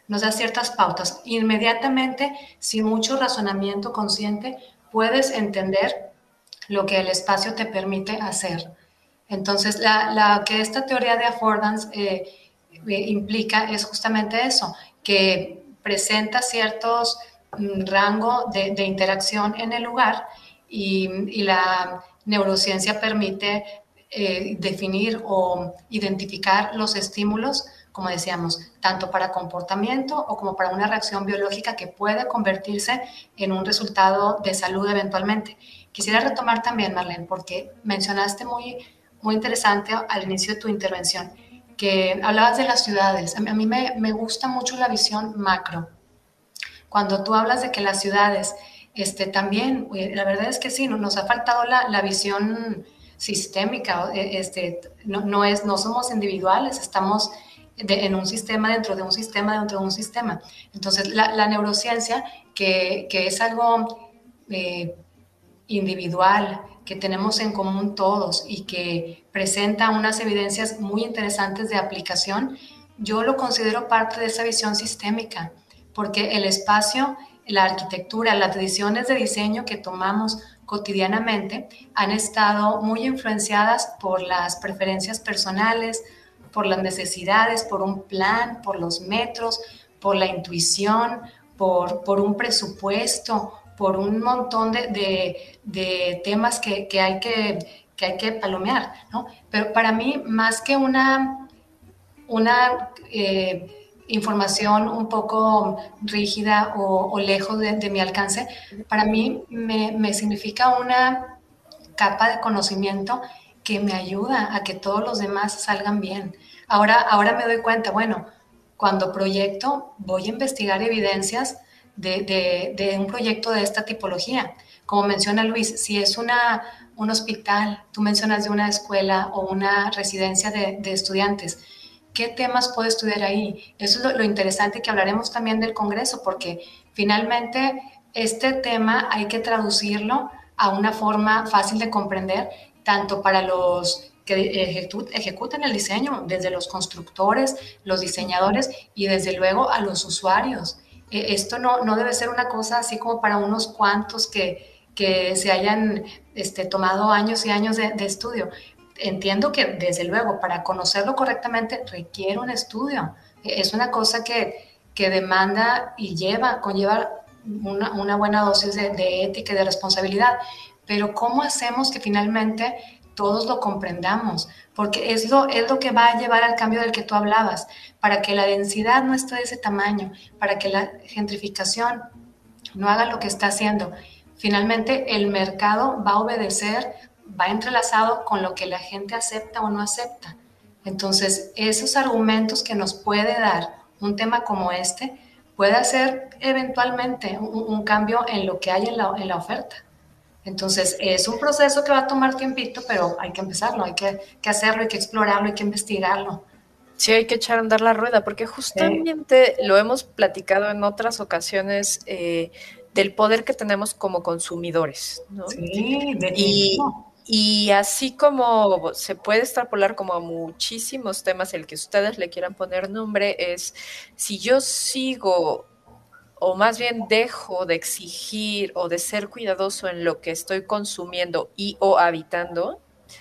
Inmediatamente, sin mucho razonamiento consciente, puedes entender lo que el espacio te permite hacer. Entonces, que esta teoría de affordance implica es justamente eso, que presenta ciertos rango de interacción en el lugar y la neurociencia permite definir o identificar los estímulos, como decíamos, tanto para comportamiento o como para una reacción biológica que puede convertirse en un resultado de salud eventualmente. Quisiera retomar también, Marlene, porque mencionaste muy interesante al inicio de tu intervención, que hablabas de las ciudades. A mí me gusta mucho la visión macro. Cuando tú hablas de que las ciudades también, la verdad es que sí, nos ha faltado la visión sistémica, no somos individuales, estamos en un sistema dentro de un sistema dentro de un sistema. Entonces, la neurociencia, que es algo individual, que tenemos en común todos y que presenta unas evidencias muy interesantes de aplicación, yo lo considero parte de esa visión sistémica, porque el espacio, la arquitectura, las decisiones de diseño que tomamos cotidianamente han estado muy influenciadas por las preferencias personales, por las necesidades, por un plan, por los metros, por la intuición, por un presupuesto, por un montón de temas que hay que palomear, ¿no? Pero para mí, más que una información un poco rígida o lejos de mi alcance, para mí me significa una capa de conocimiento que me ayuda a que todos los demás salgan bien. Ahora me doy cuenta, bueno, cuando proyecto voy a investigar evidencias de un proyecto de esta tipología. Como menciona Luis, si es un hospital, tú mencionas de una escuela o una residencia de estudiantes, ¿qué temas puedo estudiar ahí? Eso es lo interesante, que hablaremos también del Congreso, porque finalmente este tema hay que traducirlo a una forma fácil de comprender, tanto para los que ejecutan el diseño, desde los constructores, los diseñadores y desde luego a los usuarios. Esto no debe ser una cosa así como para unos cuantos que se hayan tomado años y años de estudio. Entiendo que desde luego para conocerlo correctamente requiere un estudio. Es una cosa que demanda y conlleva una buena dosis de ética y de responsabilidad. Pero ¿cómo hacemos que finalmente todos lo comprendamos? Porque es lo que va a llevar al cambio del que tú hablabas. Para que la densidad no esté de ese tamaño, para que la gentrificación no haga lo que está haciendo, finalmente el mercado va a obedecer, va entrelazado con lo que la gente acepta o no acepta. Entonces, esos argumentos que nos puede dar un tema como este, puede hacer eventualmente un cambio en lo que hay en la oferta. Entonces, es un proceso que va a tomar tiempito, pero hay que empezarlo, hay que hacerlo, hay que explorarlo, hay que investigarlo. Sí, hay que echar a andar la rueda, porque justamente lo hemos platicado en otras ocasiones, del poder que tenemos como consumidores, ¿no? Sí, definitivo. Y así como se puede extrapolar como a muchísimos temas, el que ustedes le quieran poner nombre, es si yo sigo o más bien dejo de exigir o de ser cuidadoso en lo que estoy consumiendo y o habitando,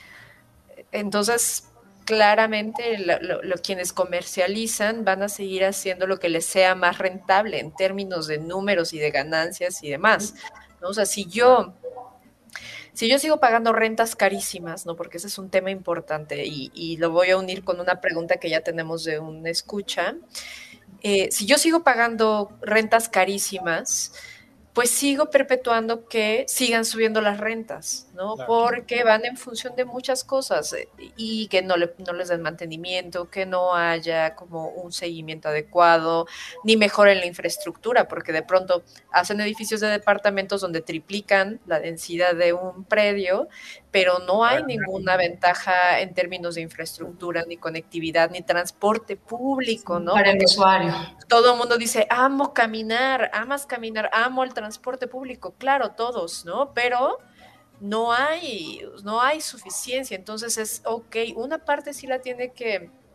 entonces claramente quienes comercializan van a seguir haciendo lo que les sea más rentable en términos de números y de ganancias y demás, ¿no? O sea, si yo sigo pagando rentas carísimas, ¿no? Porque ese es un tema importante y lo voy a unir con una pregunta que ya tenemos de un escucha. Si yo sigo pagando rentas carísimas, pues sigo perpetuando que sigan subiendo las rentas, ¿no? Claro. Porque van en función de muchas cosas y que no les den mantenimiento, que no haya como un seguimiento adecuado, ni mejoren la infraestructura, porque de pronto hacen edificios de departamentos donde triplican la densidad de un predio, pero no hay ninguna ventaja en términos de infraestructura, ni conectividad, ni transporte público, ¿no? Para el usuario. Todo el mundo dice, amo caminar, amas caminar, amo el transporte público, claro, todos, ¿no? Pero no hay suficiencia, entonces es ok, una parte sí la tiene que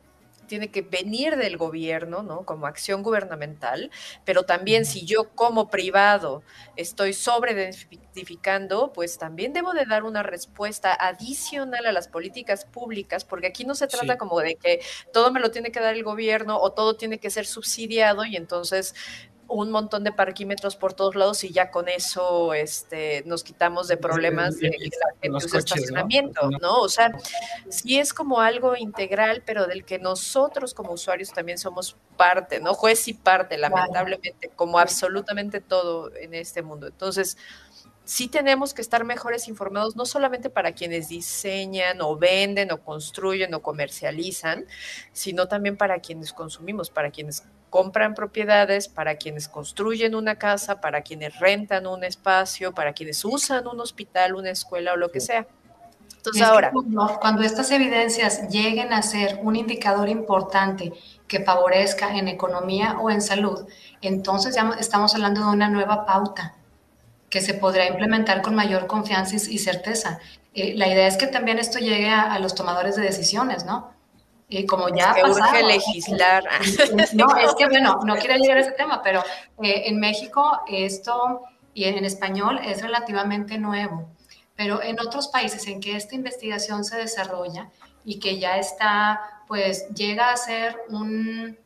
tiene que venir del gobierno, ¿no? Como acción gubernamental, pero también si yo como privado estoy sobreidentificando, pues también debo de dar una respuesta adicional a las políticas públicas, porque aquí no se trata como de que todo me lo tiene que dar el gobierno o todo tiene que ser subsidiado y entonces un montón de parquímetros por todos lados y ya con eso nos quitamos de problemas de que la gente usa estacionamiento, ¿no? O sea, sí es como algo integral, pero del que nosotros como usuarios también somos parte, ¿no? Juez y parte, lamentablemente, como absolutamente todo en este mundo. Entonces, sí tenemos que estar mejores informados, no solamente para quienes diseñan o venden o construyen o comercializan, sino también para quienes consumimos, para quienes compran propiedades, para quienes construyen una casa, para quienes rentan un espacio, para quienes usan un hospital, una escuela o lo que sea. Entonces ahora, cuando estas evidencias lleguen a ser un indicador importante que favorezca en economía o en salud, entonces ya estamos hablando de una nueva pauta que se podrá implementar con mayor confianza y certeza. La idea es que también esto llegue a los tomadores de decisiones, ¿no? Como ya es que urge legislar. No, es que bueno, no quiero llegar a ese tema, pero en México esto y en español es relativamente nuevo, pero en otros países en que esta investigación se desarrolla y que ya está, pues llega a ser un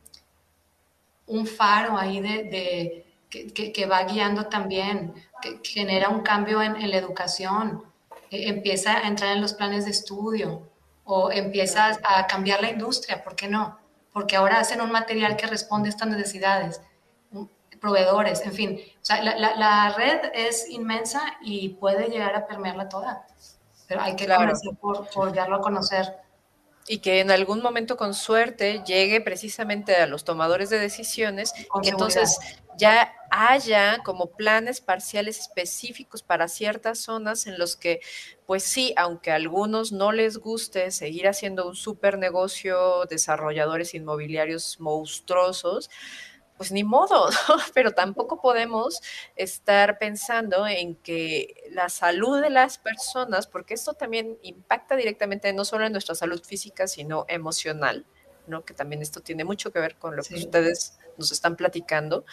faro ahí que va guiando también, que genera un cambio en la educación, empieza a entrar en los planes de estudio o empieza a cambiar la industria, ¿por qué no? Porque ahora hacen un material que responde a estas necesidades, proveedores, en fin. O sea, la red es inmensa y puede llegar a permearla toda, pero hay que comenzar por darlo a conocer. Y que en algún momento con suerte llegue precisamente a los tomadores de decisiones y que entonces ya haya como planes parciales específicos para ciertas zonas en los que, pues sí, aunque a algunos no les guste seguir haciendo un súper negocio, desarrolladores inmobiliarios monstruosos, pues ni modo, ¿no? Pero tampoco podemos estar pensando en que la salud de las personas, porque esto también impacta directamente no solo en nuestra salud física, sino emocional, ¿no? Que también esto tiene mucho que ver con lo que ustedes nos están platicando.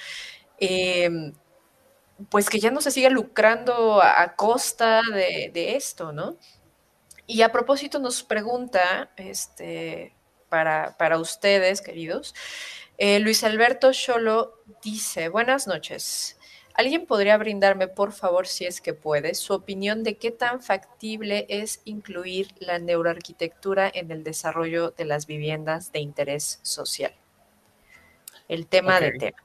Pues que ya no se siga lucrando a costa de esto, ¿no? Y a propósito nos pregunta, para ustedes, queridos, Luis Alberto Xolo dice, buenas noches. ¿Alguien podría brindarme, por favor, si es que puede, su opinión de qué tan factible es incluir la neuroarquitectura en el desarrollo de las viviendas de interés social? El tema de temas.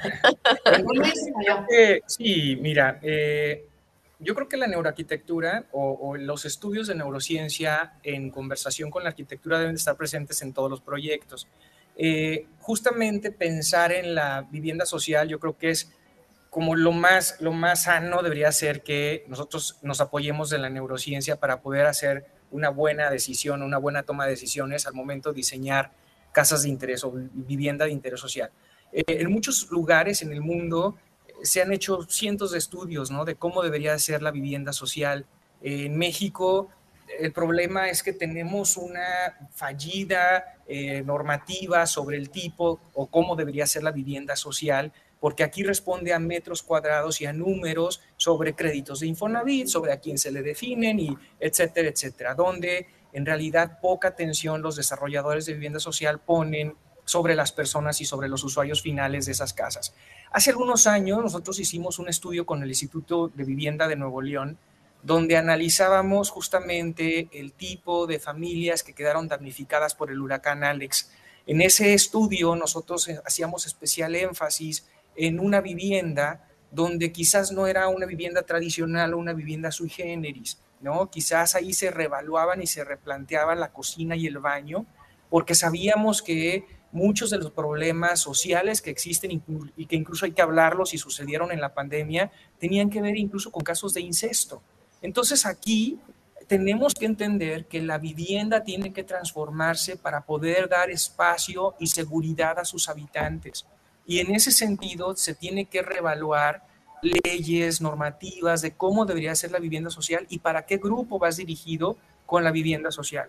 Sí, mira, yo creo que la neuroarquitectura o los estudios de neurociencia en conversación con la arquitectura deben estar presentes en todos los proyectos. Justamente pensar en la vivienda social, yo creo que es como lo más sano debería ser que nosotros nos apoyemos en la neurociencia para poder hacer una buena decisión, una buena toma de decisiones al momento de diseñar casas de interés o vivienda de interés social. En muchos lugares en el mundo se han hecho cientos de estudios, ¿no?, de cómo debería ser la vivienda social. En México el problema es que tenemos una fallida normativa sobre el tipo o cómo debería ser la vivienda social, porque aquí responde a metros cuadrados y a números sobre créditos de Infonavit, sobre a quién se le definen, y etcétera, etcétera, donde en realidad poca atención los desarrolladores de vivienda social ponen sobre las personas y sobre los usuarios finales de esas casas. Hace algunos años nosotros hicimos un estudio con el Instituto de Vivienda de Nuevo León, donde analizábamos justamente el tipo de familias que quedaron damnificadas por el huracán Alex. En ese estudio nosotros hacíamos especial énfasis en una vivienda donde quizás no era una vivienda tradicional o una vivienda sui generis, ¿no? Quizás ahí se reevaluaban y se replanteaban la cocina y el baño, porque sabíamos que muchos de los problemas sociales que existen y que incluso hay que hablarlos y sucedieron en la pandemia, tenían que ver incluso con casos de incesto. Entonces aquí tenemos que entender que la vivienda tiene que transformarse para poder dar espacio y seguridad a sus habitantes. Y en ese sentido se tiene que reevaluar leyes, normativas de cómo debería ser la vivienda social y para qué grupo vas dirigido con la vivienda social.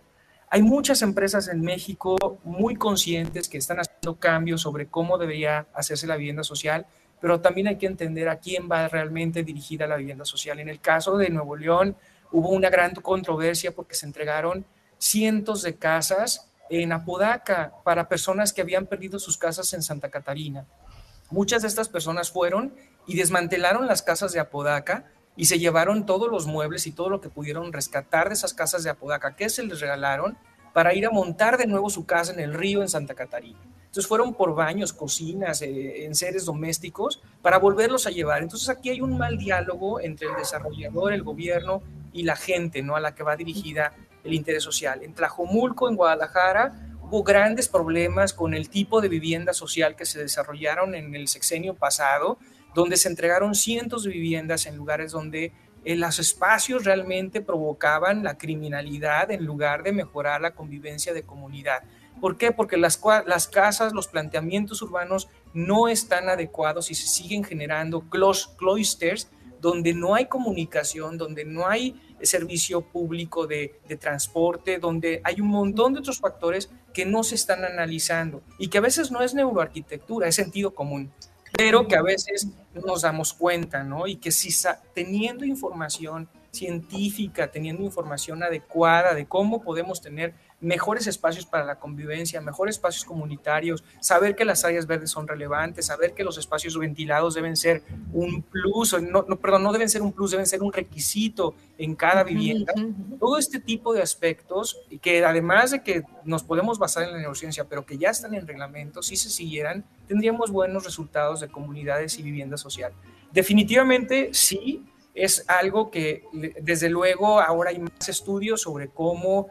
Hay muchas empresas en México muy conscientes que están haciendo cambios sobre cómo debería hacerse la vivienda social, pero también hay que entender a quién va realmente dirigida la vivienda social. En el caso de Nuevo León hubo una gran controversia porque se entregaron cientos de casas en Apodaca para personas que habían perdido sus casas en Santa Catarina. Muchas de estas personas fueron y desmantelaron las casas de Apodaca y se llevaron todos los muebles y todo lo que pudieron rescatar de esas casas de Apodaca que se les regalaron para ir a montar de nuevo su casa en el río en Santa Catarina. Entonces fueron por baños, cocinas, enseres domésticos para volverlos a llevar. Entonces aquí hay un mal diálogo entre el desarrollador, el gobierno y la gente, ¿no?, a la que va dirigida el interés social. En Tlajomulco, en Guadalajara, hubo grandes problemas con el tipo de vivienda social que se desarrollaron en el sexenio pasado, donde se entregaron cientos de viviendas en lugares donde los espacios realmente provocaban la criminalidad en lugar de mejorar la convivencia de comunidad. ¿Por qué? Porque las casas, los planteamientos urbanos no están adecuados y se siguen generando clústers donde no hay comunicación, donde no hay servicio público de transporte, donde hay un montón de otros factores que no se están analizando y que a veces no es neuroarquitectura, es sentido común, pero que a veces no nos damos cuenta, ¿no? Y que si teniendo información científica, teniendo información adecuada de cómo podemos tener mejores espacios para la convivencia, mejores espacios comunitarios, saber que las áreas verdes son relevantes, saber que los espacios ventilados deben ser un plus, no deben ser un plus, deben ser un requisito en cada vivienda. Todo este tipo de aspectos que además de que nos podemos basar en la neurociencia, pero que ya están en reglamentos, si se siguieran, tendríamos buenos resultados de comunidades y vivienda social. Definitivamente sí, es algo que desde luego ahora hay más estudios sobre cómo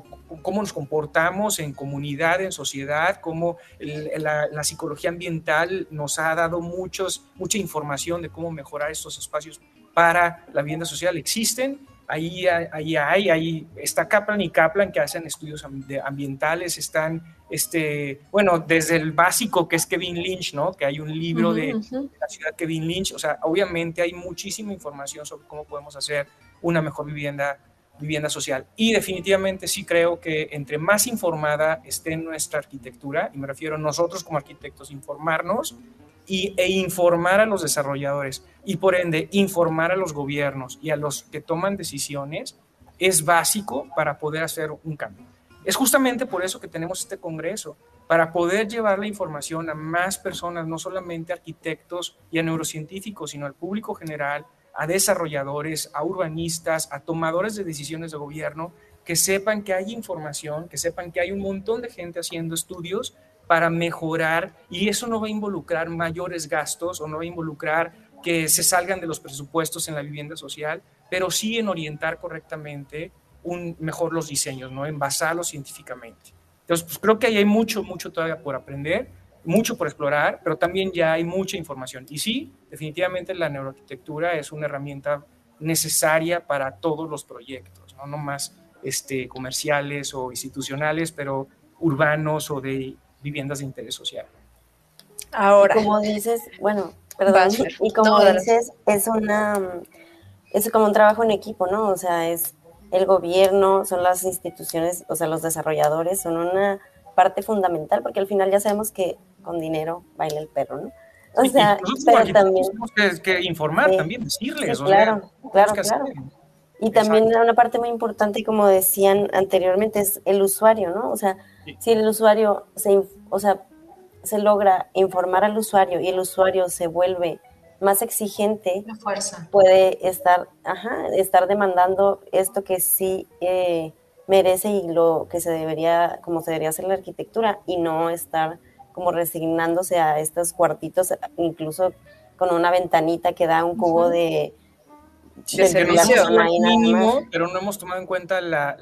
nos comportamos en comunidad, en sociedad, cómo la psicología ambiental nos ha dado mucha información de cómo mejorar estos espacios para la vivienda social. Existen, ahí está Kaplan y Kaplan que hacen estudios ambientales, están, desde el básico que es Kevin Lynch, ¿no? Que hay un libro de la ciudad Kevin Lynch, o sea, obviamente hay muchísima información sobre cómo podemos hacer una mejor vivienda social. Y definitivamente sí creo que entre más informada esté nuestra arquitectura, y me refiero a nosotros como arquitectos, informarnos e informar a los desarrolladores y por ende informar a los gobiernos y a los que toman decisiones es básico para poder hacer un cambio. Es justamente por eso que tenemos este congreso, para poder llevar la información a más personas, no solamente a arquitectos y a neurocientíficos, sino al público general, a desarrolladores, a urbanistas, a tomadores de decisiones de gobierno, que sepan que hay información, que sepan que hay un montón de gente haciendo estudios para mejorar, y eso no va a involucrar mayores gastos o no va a involucrar que se salgan de los presupuestos en la vivienda social, pero sí en orientar correctamente mejor los diseños, ¿no? En basarlos científicamente. Entonces, pues creo que ahí hay mucho todavía por aprender, mucho por explorar, pero también ya hay mucha información. Y sí, definitivamente la neuroarquitectura es una herramienta necesaria para todos los proyectos, no más comerciales o institucionales, pero urbanos o de viviendas de interés social. Ahora, como dices, y como dices, es como un trabajo en equipo, ¿no? O sea, es el gobierno, son las instituciones, o sea, los desarrolladores son una parte fundamental, porque al final ya sabemos que con dinero baila el perro, ¿no? O sea, pero también tenemos que informar, también decirles. Sí, claro. Y también una parte muy importante, como decían anteriormente, es el usuario, ¿no? O sea, si el usuario se logra informar al usuario y el usuario se vuelve más exigente, puede estar demandando esto que sí merece y lo que como se debería hacer la arquitectura, y no estar como resignándose a estos cuartitos, incluso con una ventanita que da un cubo de servicio mínimo, pero no hemos tomado en cuenta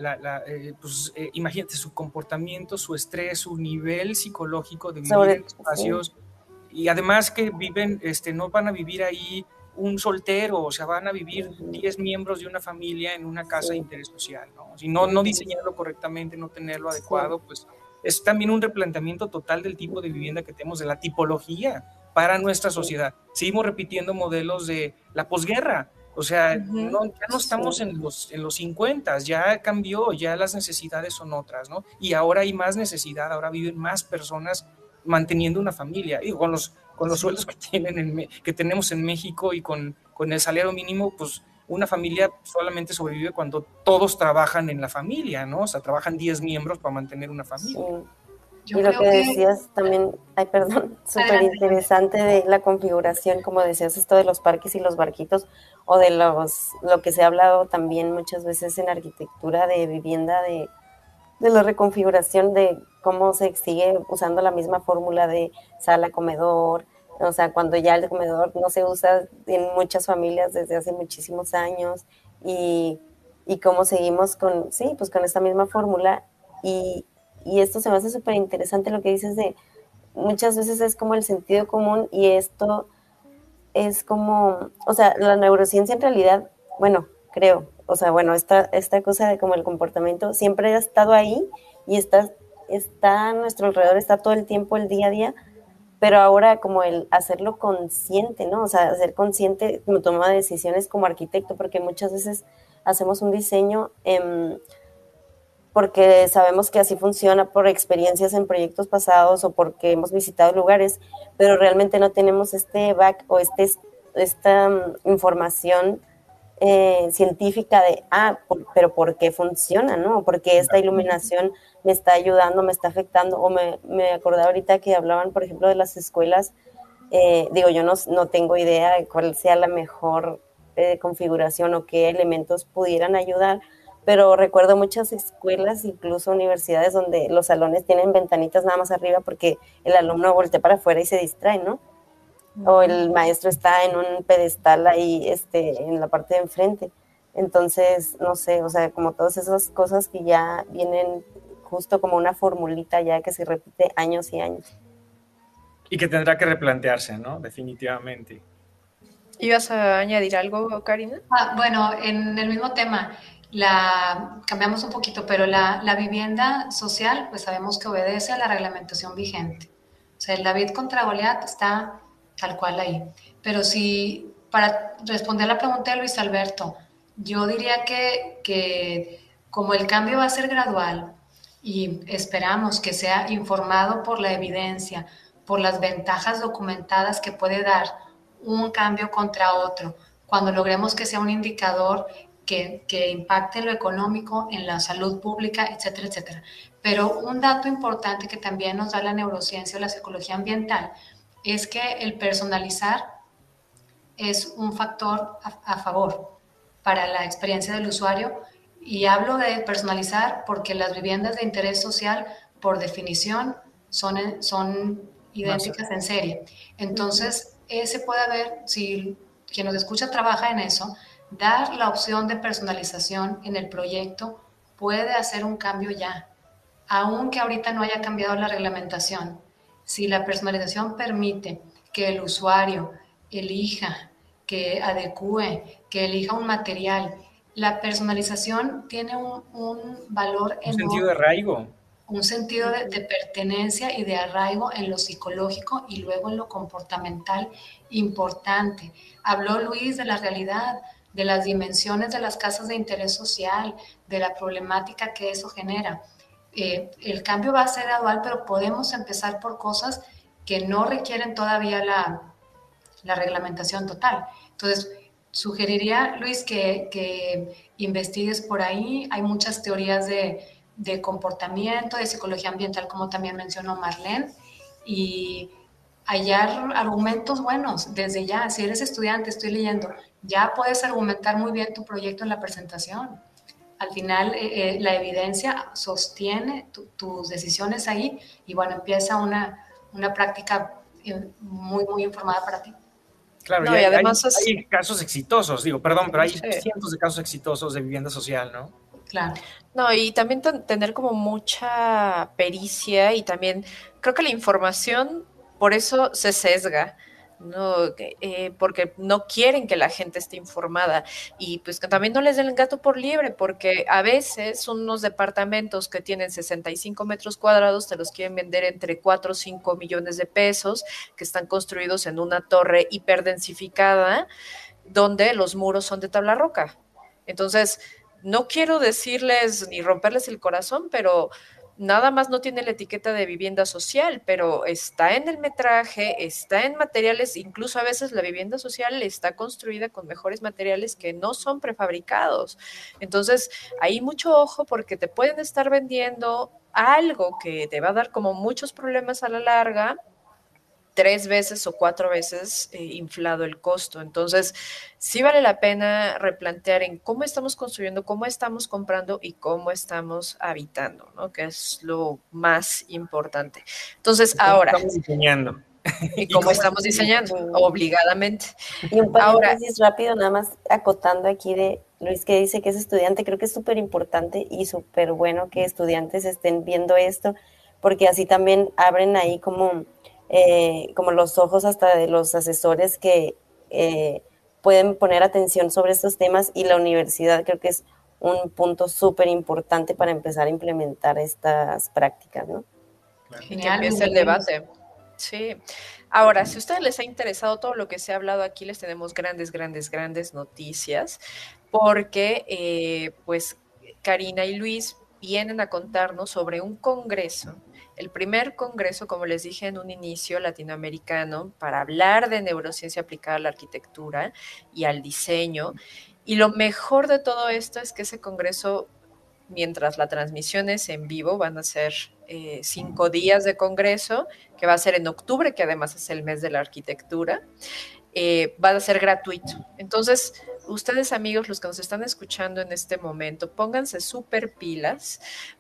imagínate su comportamiento, su estrés, su nivel psicológico de vivir en espacios, y además que viven, no van a vivir ahí un soltero, o sea, van a vivir 10 miembros de una familia en una casa de interés social, ¿no? Si no diseñarlo correctamente, no tenerlo adecuado, pues es también un replanteamiento total del tipo de vivienda que tenemos, de la tipología para nuestra sociedad. Seguimos repitiendo modelos de la posguerra, O sea, ya no estamos en los 50, ya cambió, ya las necesidades son otras, ¿no? Y ahora hay más necesidad, ahora viven más personas manteniendo una familia. Y con los sueldos que tenemos en México y con el salario mínimo, pues una familia solamente sobrevive cuando todos trabajan en la familia, ¿no? O sea, trabajan 10 miembros para mantener una familia. Sí. Y lo que decías también, súper interesante de la configuración, como decías, esto de los parques y los barquitos, o de lo que se ha hablado también muchas veces en arquitectura de vivienda, de la reconfiguración, de cómo se sigue usando la misma fórmula de sala, comedor, o sea, cuando ya el comedor no se usa en muchas familias desde hace muchísimos años, y cómo seguimos con esta misma fórmula. Y esto se me hace súper interesante lo que dices de muchas veces es como el sentido común, y esto es como, o sea, la neurociencia en realidad, bueno, creo, o sea, bueno, esta cosa de como el comportamiento siempre ha estado ahí y está a nuestro alrededor, está todo el tiempo, el día a día, pero ahora como el hacerlo consciente, ¿no? O sea, hacer consciente como toma de decisiones como arquitecto, porque muchas veces hacemos un diseño porque sabemos que así funciona por experiencias en proyectos pasados o porque hemos visitado lugares, pero realmente no tenemos este back o esta información científica de, pero ¿por qué funciona, no? Porque esta iluminación me está ayudando, me está afectando, o me acordaba ahorita que hablaban, por ejemplo, de las escuelas. Digo, yo no tengo idea de cuál sea la mejor configuración o qué elementos pudieran ayudar, pero recuerdo muchas escuelas, incluso universidades, donde los salones tienen ventanitas nada más arriba porque el alumno voltea para afuera y se distrae, ¿no? O el maestro está en un pedestal ahí en la parte de enfrente. Entonces, no sé, o sea, como todas esas cosas que ya vienen justo como una formulita ya que se repite años y años. Y que tendrá que replantearse, ¿no? Definitivamente. ¿Ibas a añadir algo, Karina? Bueno, en el mismo tema, cambiamos un poquito, pero la vivienda social, pues sabemos que obedece a la reglamentación vigente. O sea, el David contra Goliat está tal cual ahí. Pero sí, para responder a la pregunta de Luis Alberto, yo diría que como el cambio va a ser gradual y esperamos que sea informado por la evidencia, por las ventajas documentadas que puede dar un cambio contra otro, cuando logremos que sea un indicador que impacte en lo económico, en la salud pública, etcétera, etcétera. Pero un dato importante que también nos da la neurociencia o la psicología ambiental es que el personalizar es un factor a favor para la experiencia del usuario, y hablo de personalizar porque las viviendas de interés social, por definición, son idénticas en serie. Entonces, ese puede haber, si quien nos escucha trabaja en eso, dar la opción de personalización en el proyecto puede hacer un cambio ya, aunque ahorita no haya cambiado la reglamentación. Si la personalización permite que el usuario elija, que adecue, que elija un material, la personalización tiene un valor enorme. Un sentido de arraigo. Un sentido de pertenencia y de arraigo en lo psicológico y luego en lo comportamental importante. Habló Luis de la realidad, de las dimensiones de las casas de interés social, de la problemática que eso genera. El cambio va a ser gradual, pero podemos empezar por cosas que no requieren todavía la reglamentación total. Entonces, sugeriría, Luis, que investigues por ahí. Hay muchas teorías de comportamiento, de psicología ambiental, como también mencionó Marlene, y hallar argumentos buenos desde ya. Si eres estudiante, estoy leyendo, ya puedes argumentar muy bien tu proyecto en la presentación. Al final, la evidencia sostiene tus decisiones ahí, y bueno, empieza una práctica muy, muy informada para ti. Claro, no, y además hay casos exitosos, pero hay cientos de casos exitosos de vivienda social, ¿no? Claro. No, y también tener como mucha pericia, y también creo que la información por eso se sesga, ¿no? Porque no quieren que la gente esté informada, y pues que también no les den el gato por liebre, porque a veces unos departamentos que tienen 65 metros cuadrados te los quieren vender entre 4 o 5 millones de pesos, que están construidos en una torre hiperdensificada, donde los muros son de tabla roca. Entonces, no quiero decirles ni romperles el corazón, pero nada más no tiene la etiqueta de vivienda social, pero está en el metraje, está en materiales, incluso a veces la vivienda social está construida con mejores materiales que no son prefabricados. Entonces, hay mucho ojo porque te pueden estar vendiendo algo que te va a dar como muchos problemas a la larga, 3 veces o 4 veces inflado el costo. Entonces, sí vale la pena replantear en cómo estamos construyendo, cómo estamos comprando y cómo estamos habitando, ¿no? Que es lo más importante. Entonces, ahora... Estamos diseñando. Y cómo estamos diseñando, obligadamente. Y un paréntesis rápido, nada más acotando aquí de Luis, que dice que es estudiante. Creo que es súper importante y súper bueno que estudiantes estén viendo esto, porque así también abren ahí como los ojos hasta de los asesores que pueden poner atención sobre estos temas, y la universidad creo que es un punto súper importante para empezar a implementar estas prácticas, ¿no? Genial. Que empiece el debate. Sí. Ahora, si a ustedes les ha interesado todo lo que se ha hablado aquí, les tenemos grandes noticias, porque pues Karina y Luis vienen a contarnos sobre un congreso, el primer congreso, como les dije en un inicio, latinoamericano, para hablar de neurociencia aplicada a la arquitectura y al diseño. Y lo mejor de todo esto es que ese congreso, mientras la transmisión es en vivo, van a ser 5 días de congreso, que va a ser en octubre, que además es el mes de la arquitectura, va a ser gratuito. Entonces, ustedes, amigos, los que nos están escuchando en este momento, pónganse súper pilas,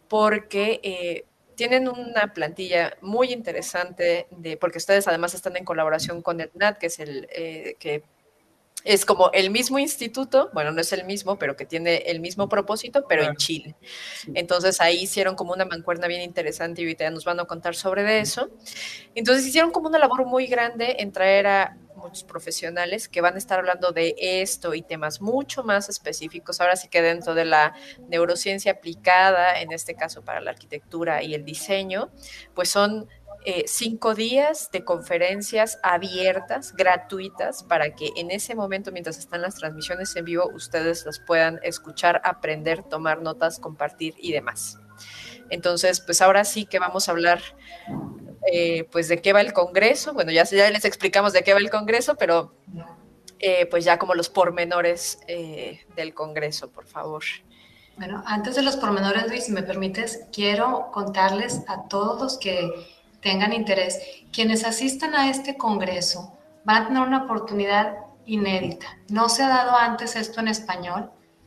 porque tienen una plantilla muy interesante, porque ustedes además están en colaboración con ETNAD, que es que es como el mismo instituto, bueno, no es el mismo, pero que tiene el mismo propósito, pero en Chile. Entonces ahí hicieron como una mancuerna bien interesante y ahorita nos van a contar sobre eso. Entonces hicieron como una labor muy grande en traer a muchos profesionales que van a estar hablando de esto y temas mucho más específicos. Ahora sí que dentro de la neurociencia aplicada, en este caso para la arquitectura y el diseño, pues son 5 días de conferencias abiertas, gratuitas, para que en ese momento, mientras están las transmisiones en vivo, ustedes las puedan escuchar, aprender, tomar notas, compartir y demás. Entonces, pues ahora sí que vamos a hablar pues de qué va el Congreso. Bueno, ya les explicamos de qué va el Congreso, pero pues ya como los pormenores del Congreso, por favor. Bueno, antes de los pormenores, Luis, si me permites, quiero contarles a todos los que tengan interés, quienes asistan a este congreso van a tener una oportunidad inédita. No se ha dado antes esto en español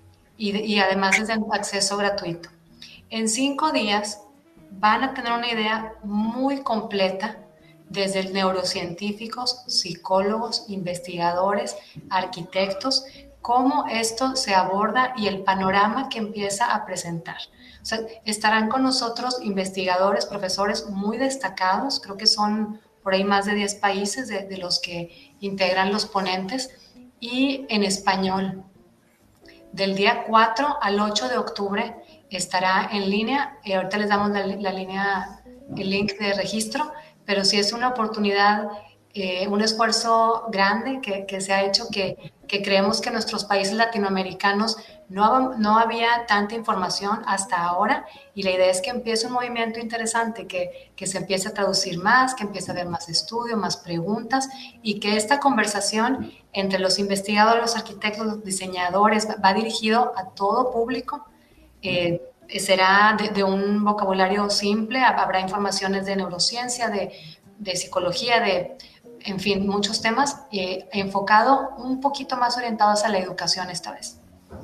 y además es de acceso gratuito. En 5 días van a tener una idea muy completa desde neurocientíficos, psicólogos, investigadores, arquitectos, cómo esto se aborda y el panorama que empieza a presentar. O sea, estarán con nosotros investigadores, profesores muy destacados, creo que son por ahí más de 10 países de los que integran los ponentes, y en español. Del día 4 al 8 de octubre estará en línea, y ahorita les damos la línea, el link de registro, pero sí es una oportunidad, un esfuerzo grande que se ha hecho, que creemos que en nuestros países latinoamericanos no había tanta información hasta ahora, y la idea es que empiece un movimiento interesante, que se empiece a traducir más, que empiece a haber más estudio, más preguntas, y que esta conversación entre los investigadores, los arquitectos, los diseñadores, va dirigido a todo público. Será de un vocabulario simple, habrá informaciones de neurociencia, de psicología, en fin, muchos temas, enfocado un poquito más orientados a la educación esta vez.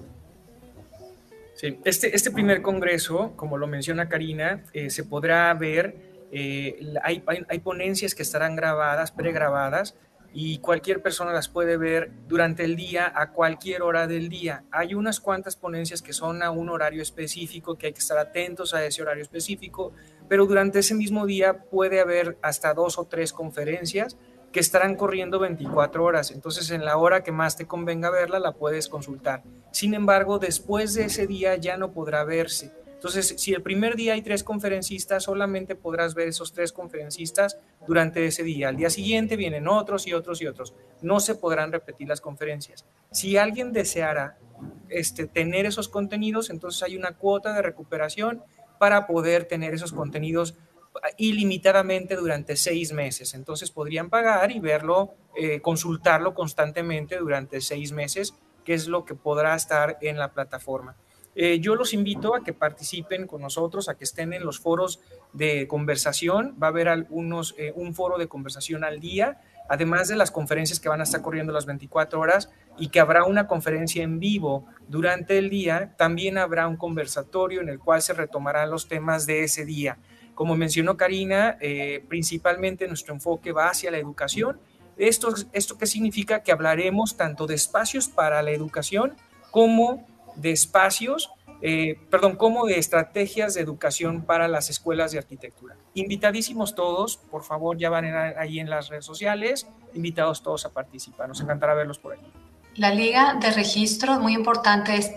Sí, este primer congreso, como lo menciona Karina, se podrá ver, hay ponencias que estarán grabadas, pregrabadas, y cualquier persona las puede ver durante el día, a cualquier hora del día. Hay unas cuantas ponencias que son a un horario específico, que hay que estar atentos a ese horario específico, pero durante ese mismo día puede haber hasta 2 o 3 conferencias que estarán corriendo 24 horas. Entonces, en la hora que más te convenga verla, la puedes consultar. Sin embargo, después de ese día ya no podrá verse. Entonces, si el primer día hay 3 conferencistas, solamente podrás ver esos 3 conferencistas durante ese día. Al día siguiente vienen otros y otros y otros. No se podrán repetir las conferencias. Si alguien deseara tener esos contenidos, entonces hay una cuota de recuperación para poder tener esos contenidos ilimitadamente durante 6 meses. Entonces podrían pagar y verlo, consultarlo constantemente durante 6 meses, que es lo que podrá estar en la plataforma. Yo los invito a que participen con nosotros, a que estén en los foros de conversación. Va a haber un foro de conversación al día, además de las conferencias que van a estar corriendo las 24 horas, y que habrá una conferencia en vivo durante el día. También habrá un conversatorio en el cual se retomarán los temas de ese día. Como mencionó Karina, principalmente nuestro enfoque va hacia la educación. ¿Esto qué significa? Que hablaremos tanto de espacios para la educación como de como de estrategias de educación para las escuelas de arquitectura. Invitadísimos todos, por favor, ya van ahí en las redes sociales, invitados todos a participar. Nos encantará verlos por allí. La liga de registro, muy importante, es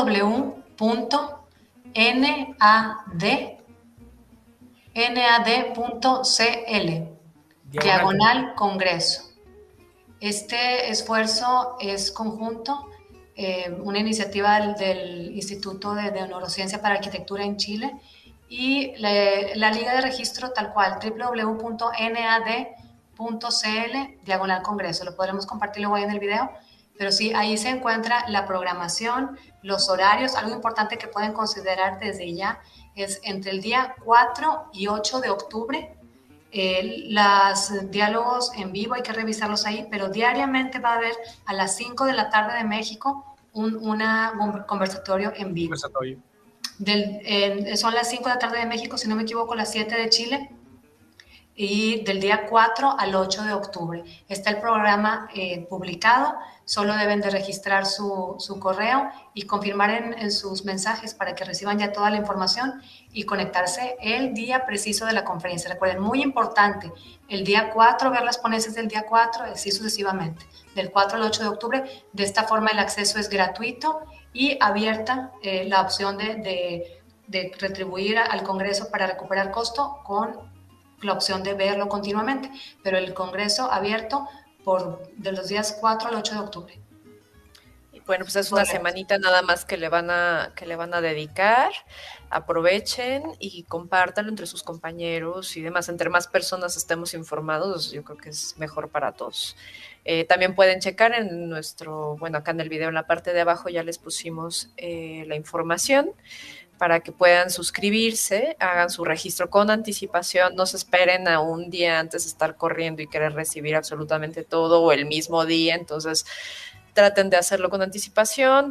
www.nad.cl, diagonal Congreso. Este esfuerzo es conjunto, una iniciativa del Instituto de Neurociencia para Arquitectura en Chile, y la liga de registro tal cual, www.nad.cl, diagonal Congreso. Lo podremos compartir luego ahí en el video, pero sí, ahí se encuentra la programación, los horarios. Algo importante que pueden considerar desde ya es entre el día 4 y 8 de octubre, los diálogos en vivo hay que revisarlos ahí, pero diariamente va a haber a las 5 de la tarde de México un conversatorio en vivo. Son las 5 de la tarde de México, si no me equivoco, las 7 de Chile, y del día 4 al 8 de octubre. Está el programa publicado, solo deben de registrar su correo y confirmar en sus mensajes para que reciban ya toda la información y conectarse el día preciso de la conferencia. Recuerden, muy importante, el día 4, ver las ponencias del día 4, así sucesivamente, del 4 al 8 de octubre. De esta forma el acceso es gratuito y abierta la opción de retribuir al Congreso para recuperar costo con la opción de verlo continuamente, pero el Congreso abierto de los días 4 al 8 de octubre. Bueno, pues es una semanita nada más que le van a dedicar. Aprovechen y compártanlo entre sus compañeros y demás. Entre más personas estemos informados, yo creo que es mejor para todos. También pueden checar en acá en el video, en la parte de abajo ya les pusimos la información para que puedan suscribirse, hagan su registro con anticipación, no se esperen a un día antes de estar corriendo y querer recibir absolutamente todo o el mismo día. Entonces traten de hacerlo con anticipación,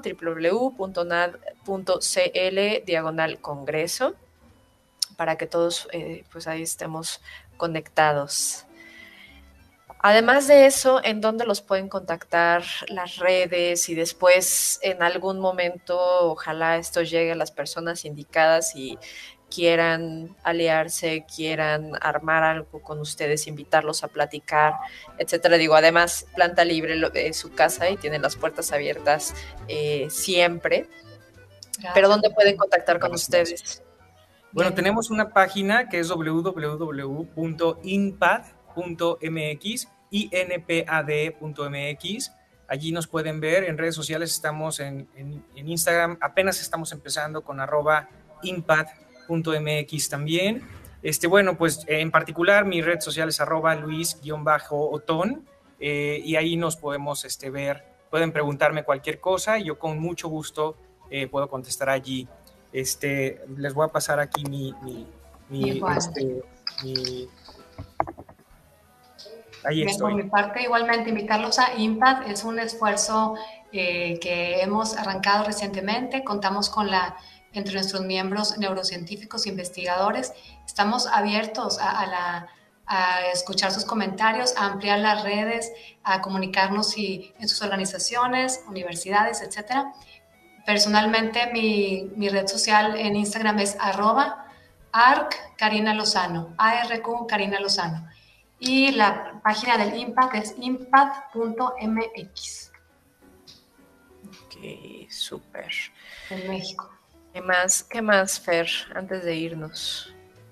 www.nad.cl/congreso, para que todos pues ahí estemos conectados. Además de eso, ¿en dónde los pueden contactar? Las redes, y después en algún momento ojalá esto llegue a las personas indicadas y quieran aliarse, quieran armar algo con ustedes, invitarlos a platicar, etcétera. Digo, además, Planta Libre es su casa y tienen las puertas abiertas siempre. Gracias. Pero ¿dónde pueden contactar con ustedes? Bueno, tenemos una página que es www.inpad.mx, inpad.mx. Allí nos pueden ver. En redes sociales estamos en Instagram, apenas estamos empezando con @inpad.mx también. Bueno, pues en particular mi red social es @luis_otón, y ahí nos podemos ver. Pueden preguntarme cualquier cosa y yo con mucho gusto puedo contestar allí. Les voy a pasar aquí ahí estoy. Por mi parte, igualmente, invitarlos a IMPAD. Es un esfuerzo que hemos arrancado recientemente. Contamos con entre nuestros miembros neurocientíficos, investigadores. Estamos abiertos a escuchar sus comentarios, a ampliar las redes, a comunicarnos en sus organizaciones, universidades, etcétera. Personalmente, mi red social en Instagram es @arc_Karina_Lozano, ARQ Karina Lozano. Y la página del IMPAD es impad.mx. Ok, súper. En México. qué más, Fer, antes de irnos?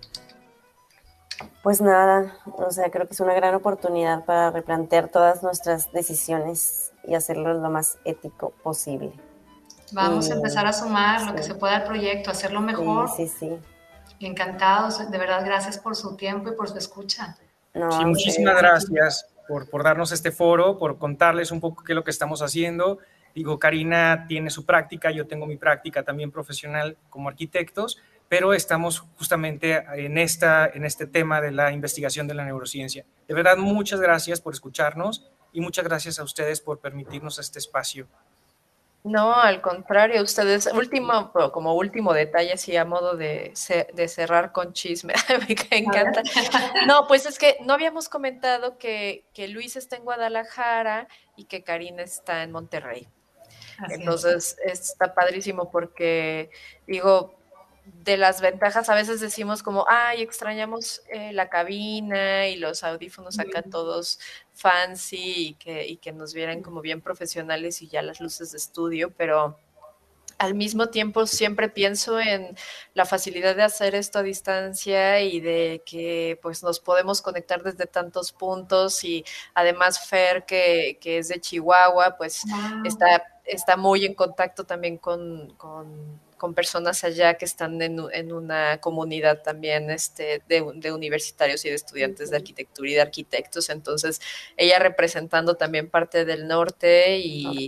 Pues nada, o sea, creo que es una gran oportunidad para replantear todas nuestras decisiones y hacerlo lo más ético posible. Vamos a empezar a sumar lo que sí. se pueda al proyecto, hacerlo mejor. Sí. Encantados, de verdad, gracias por su tiempo y por su escucha. No, sí, muchísimas gracias por darnos este foro, por contarles un poco qué es lo que estamos haciendo. Digo, Karina tiene su práctica, yo tengo mi práctica también profesional como arquitectos, pero estamos justamente en este tema de la investigación de la neurociencia. De verdad, muchas gracias por escucharnos y muchas gracias a ustedes por permitirnos este espacio. No, al contrario, ustedes, como último detalle, así a modo de cerrar con chisme, me encanta. No, pues es que no habíamos comentado que Luis está en Guadalajara y que Karina está en Monterrey. Entonces está padrísimo porque, digo, de las ventajas a veces decimos como, ay, extrañamos la cabina y los audífonos acá todos fancy y que nos vieran como bien profesionales y ya las luces de estudio, pero al mismo tiempo siempre pienso en la facilidad de hacer esto a distancia y de que pues nos podemos conectar desde tantos puntos y además Fer, que es de Chihuahua, pues está muy en contacto también con personas allá que están en una comunidad también de universitarios y de estudiantes de arquitectura y de arquitectos. Entonces, ella representando también parte del norte y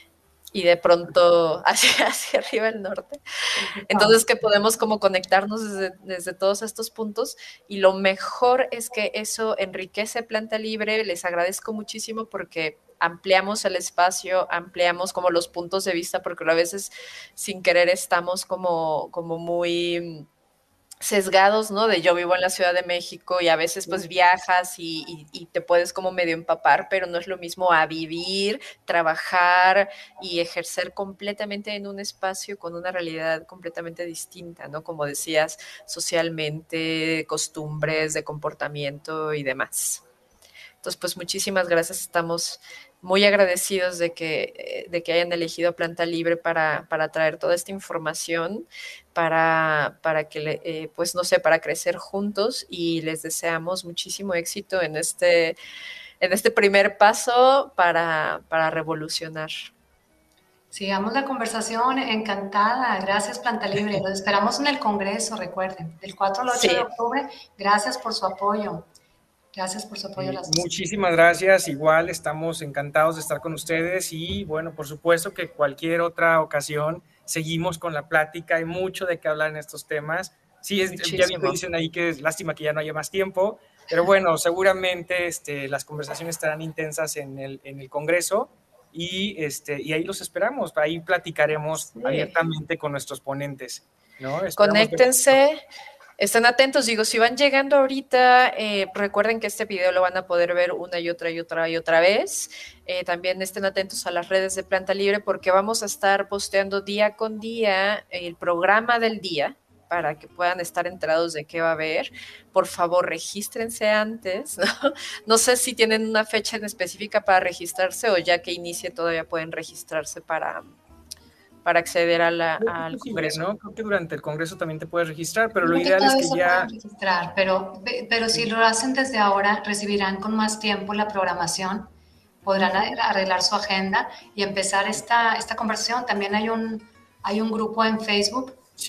de pronto hacia arriba el norte. Entonces que podemos como conectarnos desde todos estos puntos y lo mejor es que eso enriquece Planta Libre. Les agradezco muchísimo porque ampliamos el espacio, ampliamos como los puntos de vista, porque a veces sin querer estamos como muy sesgados, ¿no? De yo vivo en la Ciudad de México y a veces pues viajas y te puedes como medio empapar, pero no es lo mismo a vivir, trabajar y ejercer completamente en un espacio con una realidad completamente distinta, ¿no? Como decías, socialmente, costumbres de comportamiento y demás. Entonces, pues muchísimas gracias, estamos muy agradecidos de que hayan elegido Planta Libre para traer toda esta información, para que, pues no sé, para crecer juntos y les deseamos muchísimo éxito en este primer paso para revolucionar. Sigamos la conversación, encantada. Gracias, Planta Libre. Los esperamos en el Congreso, recuerden, del 4 al 8 de octubre. Gracias por su apoyo. Gracias por su apoyo. Muchísimas gracias. Igual estamos encantados de estar con ustedes y bueno, por supuesto que cualquier otra ocasión seguimos con la plática. Hay mucho de qué hablar en estos temas. Sí, ya vi que dicen ahí que es lástima que ya no haya más tiempo, pero bueno, seguramente las conversaciones estarán intensas en el Congreso y ahí los esperamos. Ahí platicaremos abiertamente con nuestros ponentes, ¿no? Conéctense. Estén atentos, digo, si van llegando ahorita, recuerden que este video lo van a poder ver una y otra vez. También estén atentos a las redes de Planta Libre porque vamos a estar posteando día con día el programa del día para que puedan estar enterados de qué va a haber. Por favor, regístrense antes, ¿no? No sé si tienen una fecha en específica para registrarse o ya que inicie todavía pueden registrarse para acceder al Congreso. ¿No? Creo que durante el Congreso también te puedes registrar, pero lo ideal es que ya... registrar, pero si lo hacen desde ahora, recibirán con más tiempo la programación, podrán arreglar su agenda y empezar esta conversación. También hay un grupo en Facebook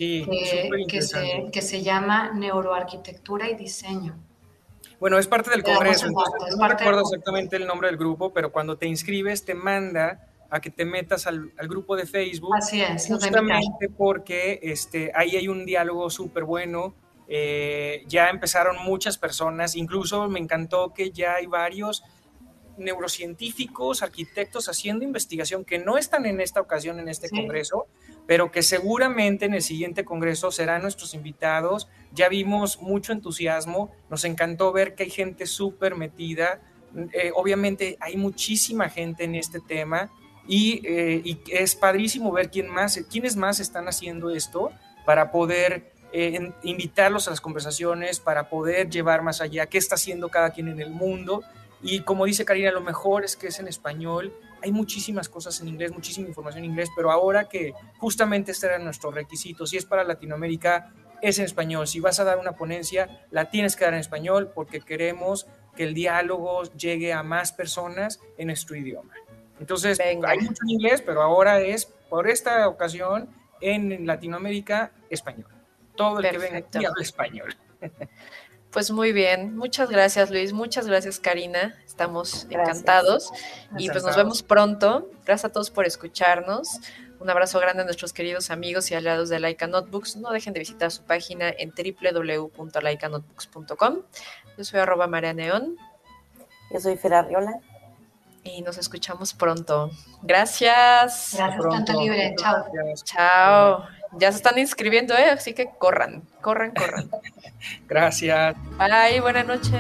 que se llama Neuroarquitectura y Diseño. Bueno, es parte del Congreso, entonces, no recuerdo exactamente el nombre del grupo, pero cuando te inscribes te manda a que te metas al grupo de Facebook. Así es. Justamente porque ahí hay un diálogo súper bueno. Ya empezaron muchas personas, incluso me encantó que ya hay varios neurocientíficos, arquitectos haciendo investigación que no están en esta ocasión en este Congreso, pero que seguramente en el siguiente Congreso serán nuestros invitados. Ya vimos mucho entusiasmo, nos encantó ver que hay gente súper metida. Obviamente hay muchísima gente en este tema. Y es padrísimo ver quiénes más están haciendo esto para poder invitarlos a las conversaciones, para poder llevar más allá qué está haciendo cada quien en el mundo. Y como dice Karina, lo mejor es que es en español. hay muchísimas cosas en inglés, muchísima información en inglés, pero ahora que justamente este era nuestro requisito, si es para Latinoamérica, es en español. Si vas a dar una ponencia, la tienes que dar en español porque queremos que el diálogo llegue a más personas en nuestro idioma. Entonces, hay mucho en inglés, pero ahora es, por esta ocasión, en Latinoamérica, español. Todo el que venga aquí habla español. Pues muy bien, muchas gracias Luis, muchas gracias Karina, estamos encantados y pues nos vemos pronto. Gracias a todos por escucharnos, un abrazo grande a nuestros queridos amigos y aliados de Laika Notebooks. No dejen de visitar su página en www.laikanotebooks.com. Yo soy @marianeon. Yo soy Fer Arriola. Y nos escuchamos pronto. Gracias. Gracias, Planta Libre. Chao. Chao. Ya se están inscribiendo, así que corran. Gracias. Bye, buena noche.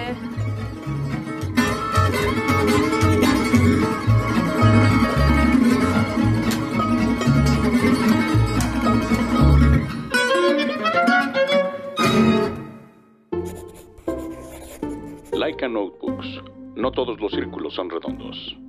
Laika Notebooks. No todos los círculos son redondos.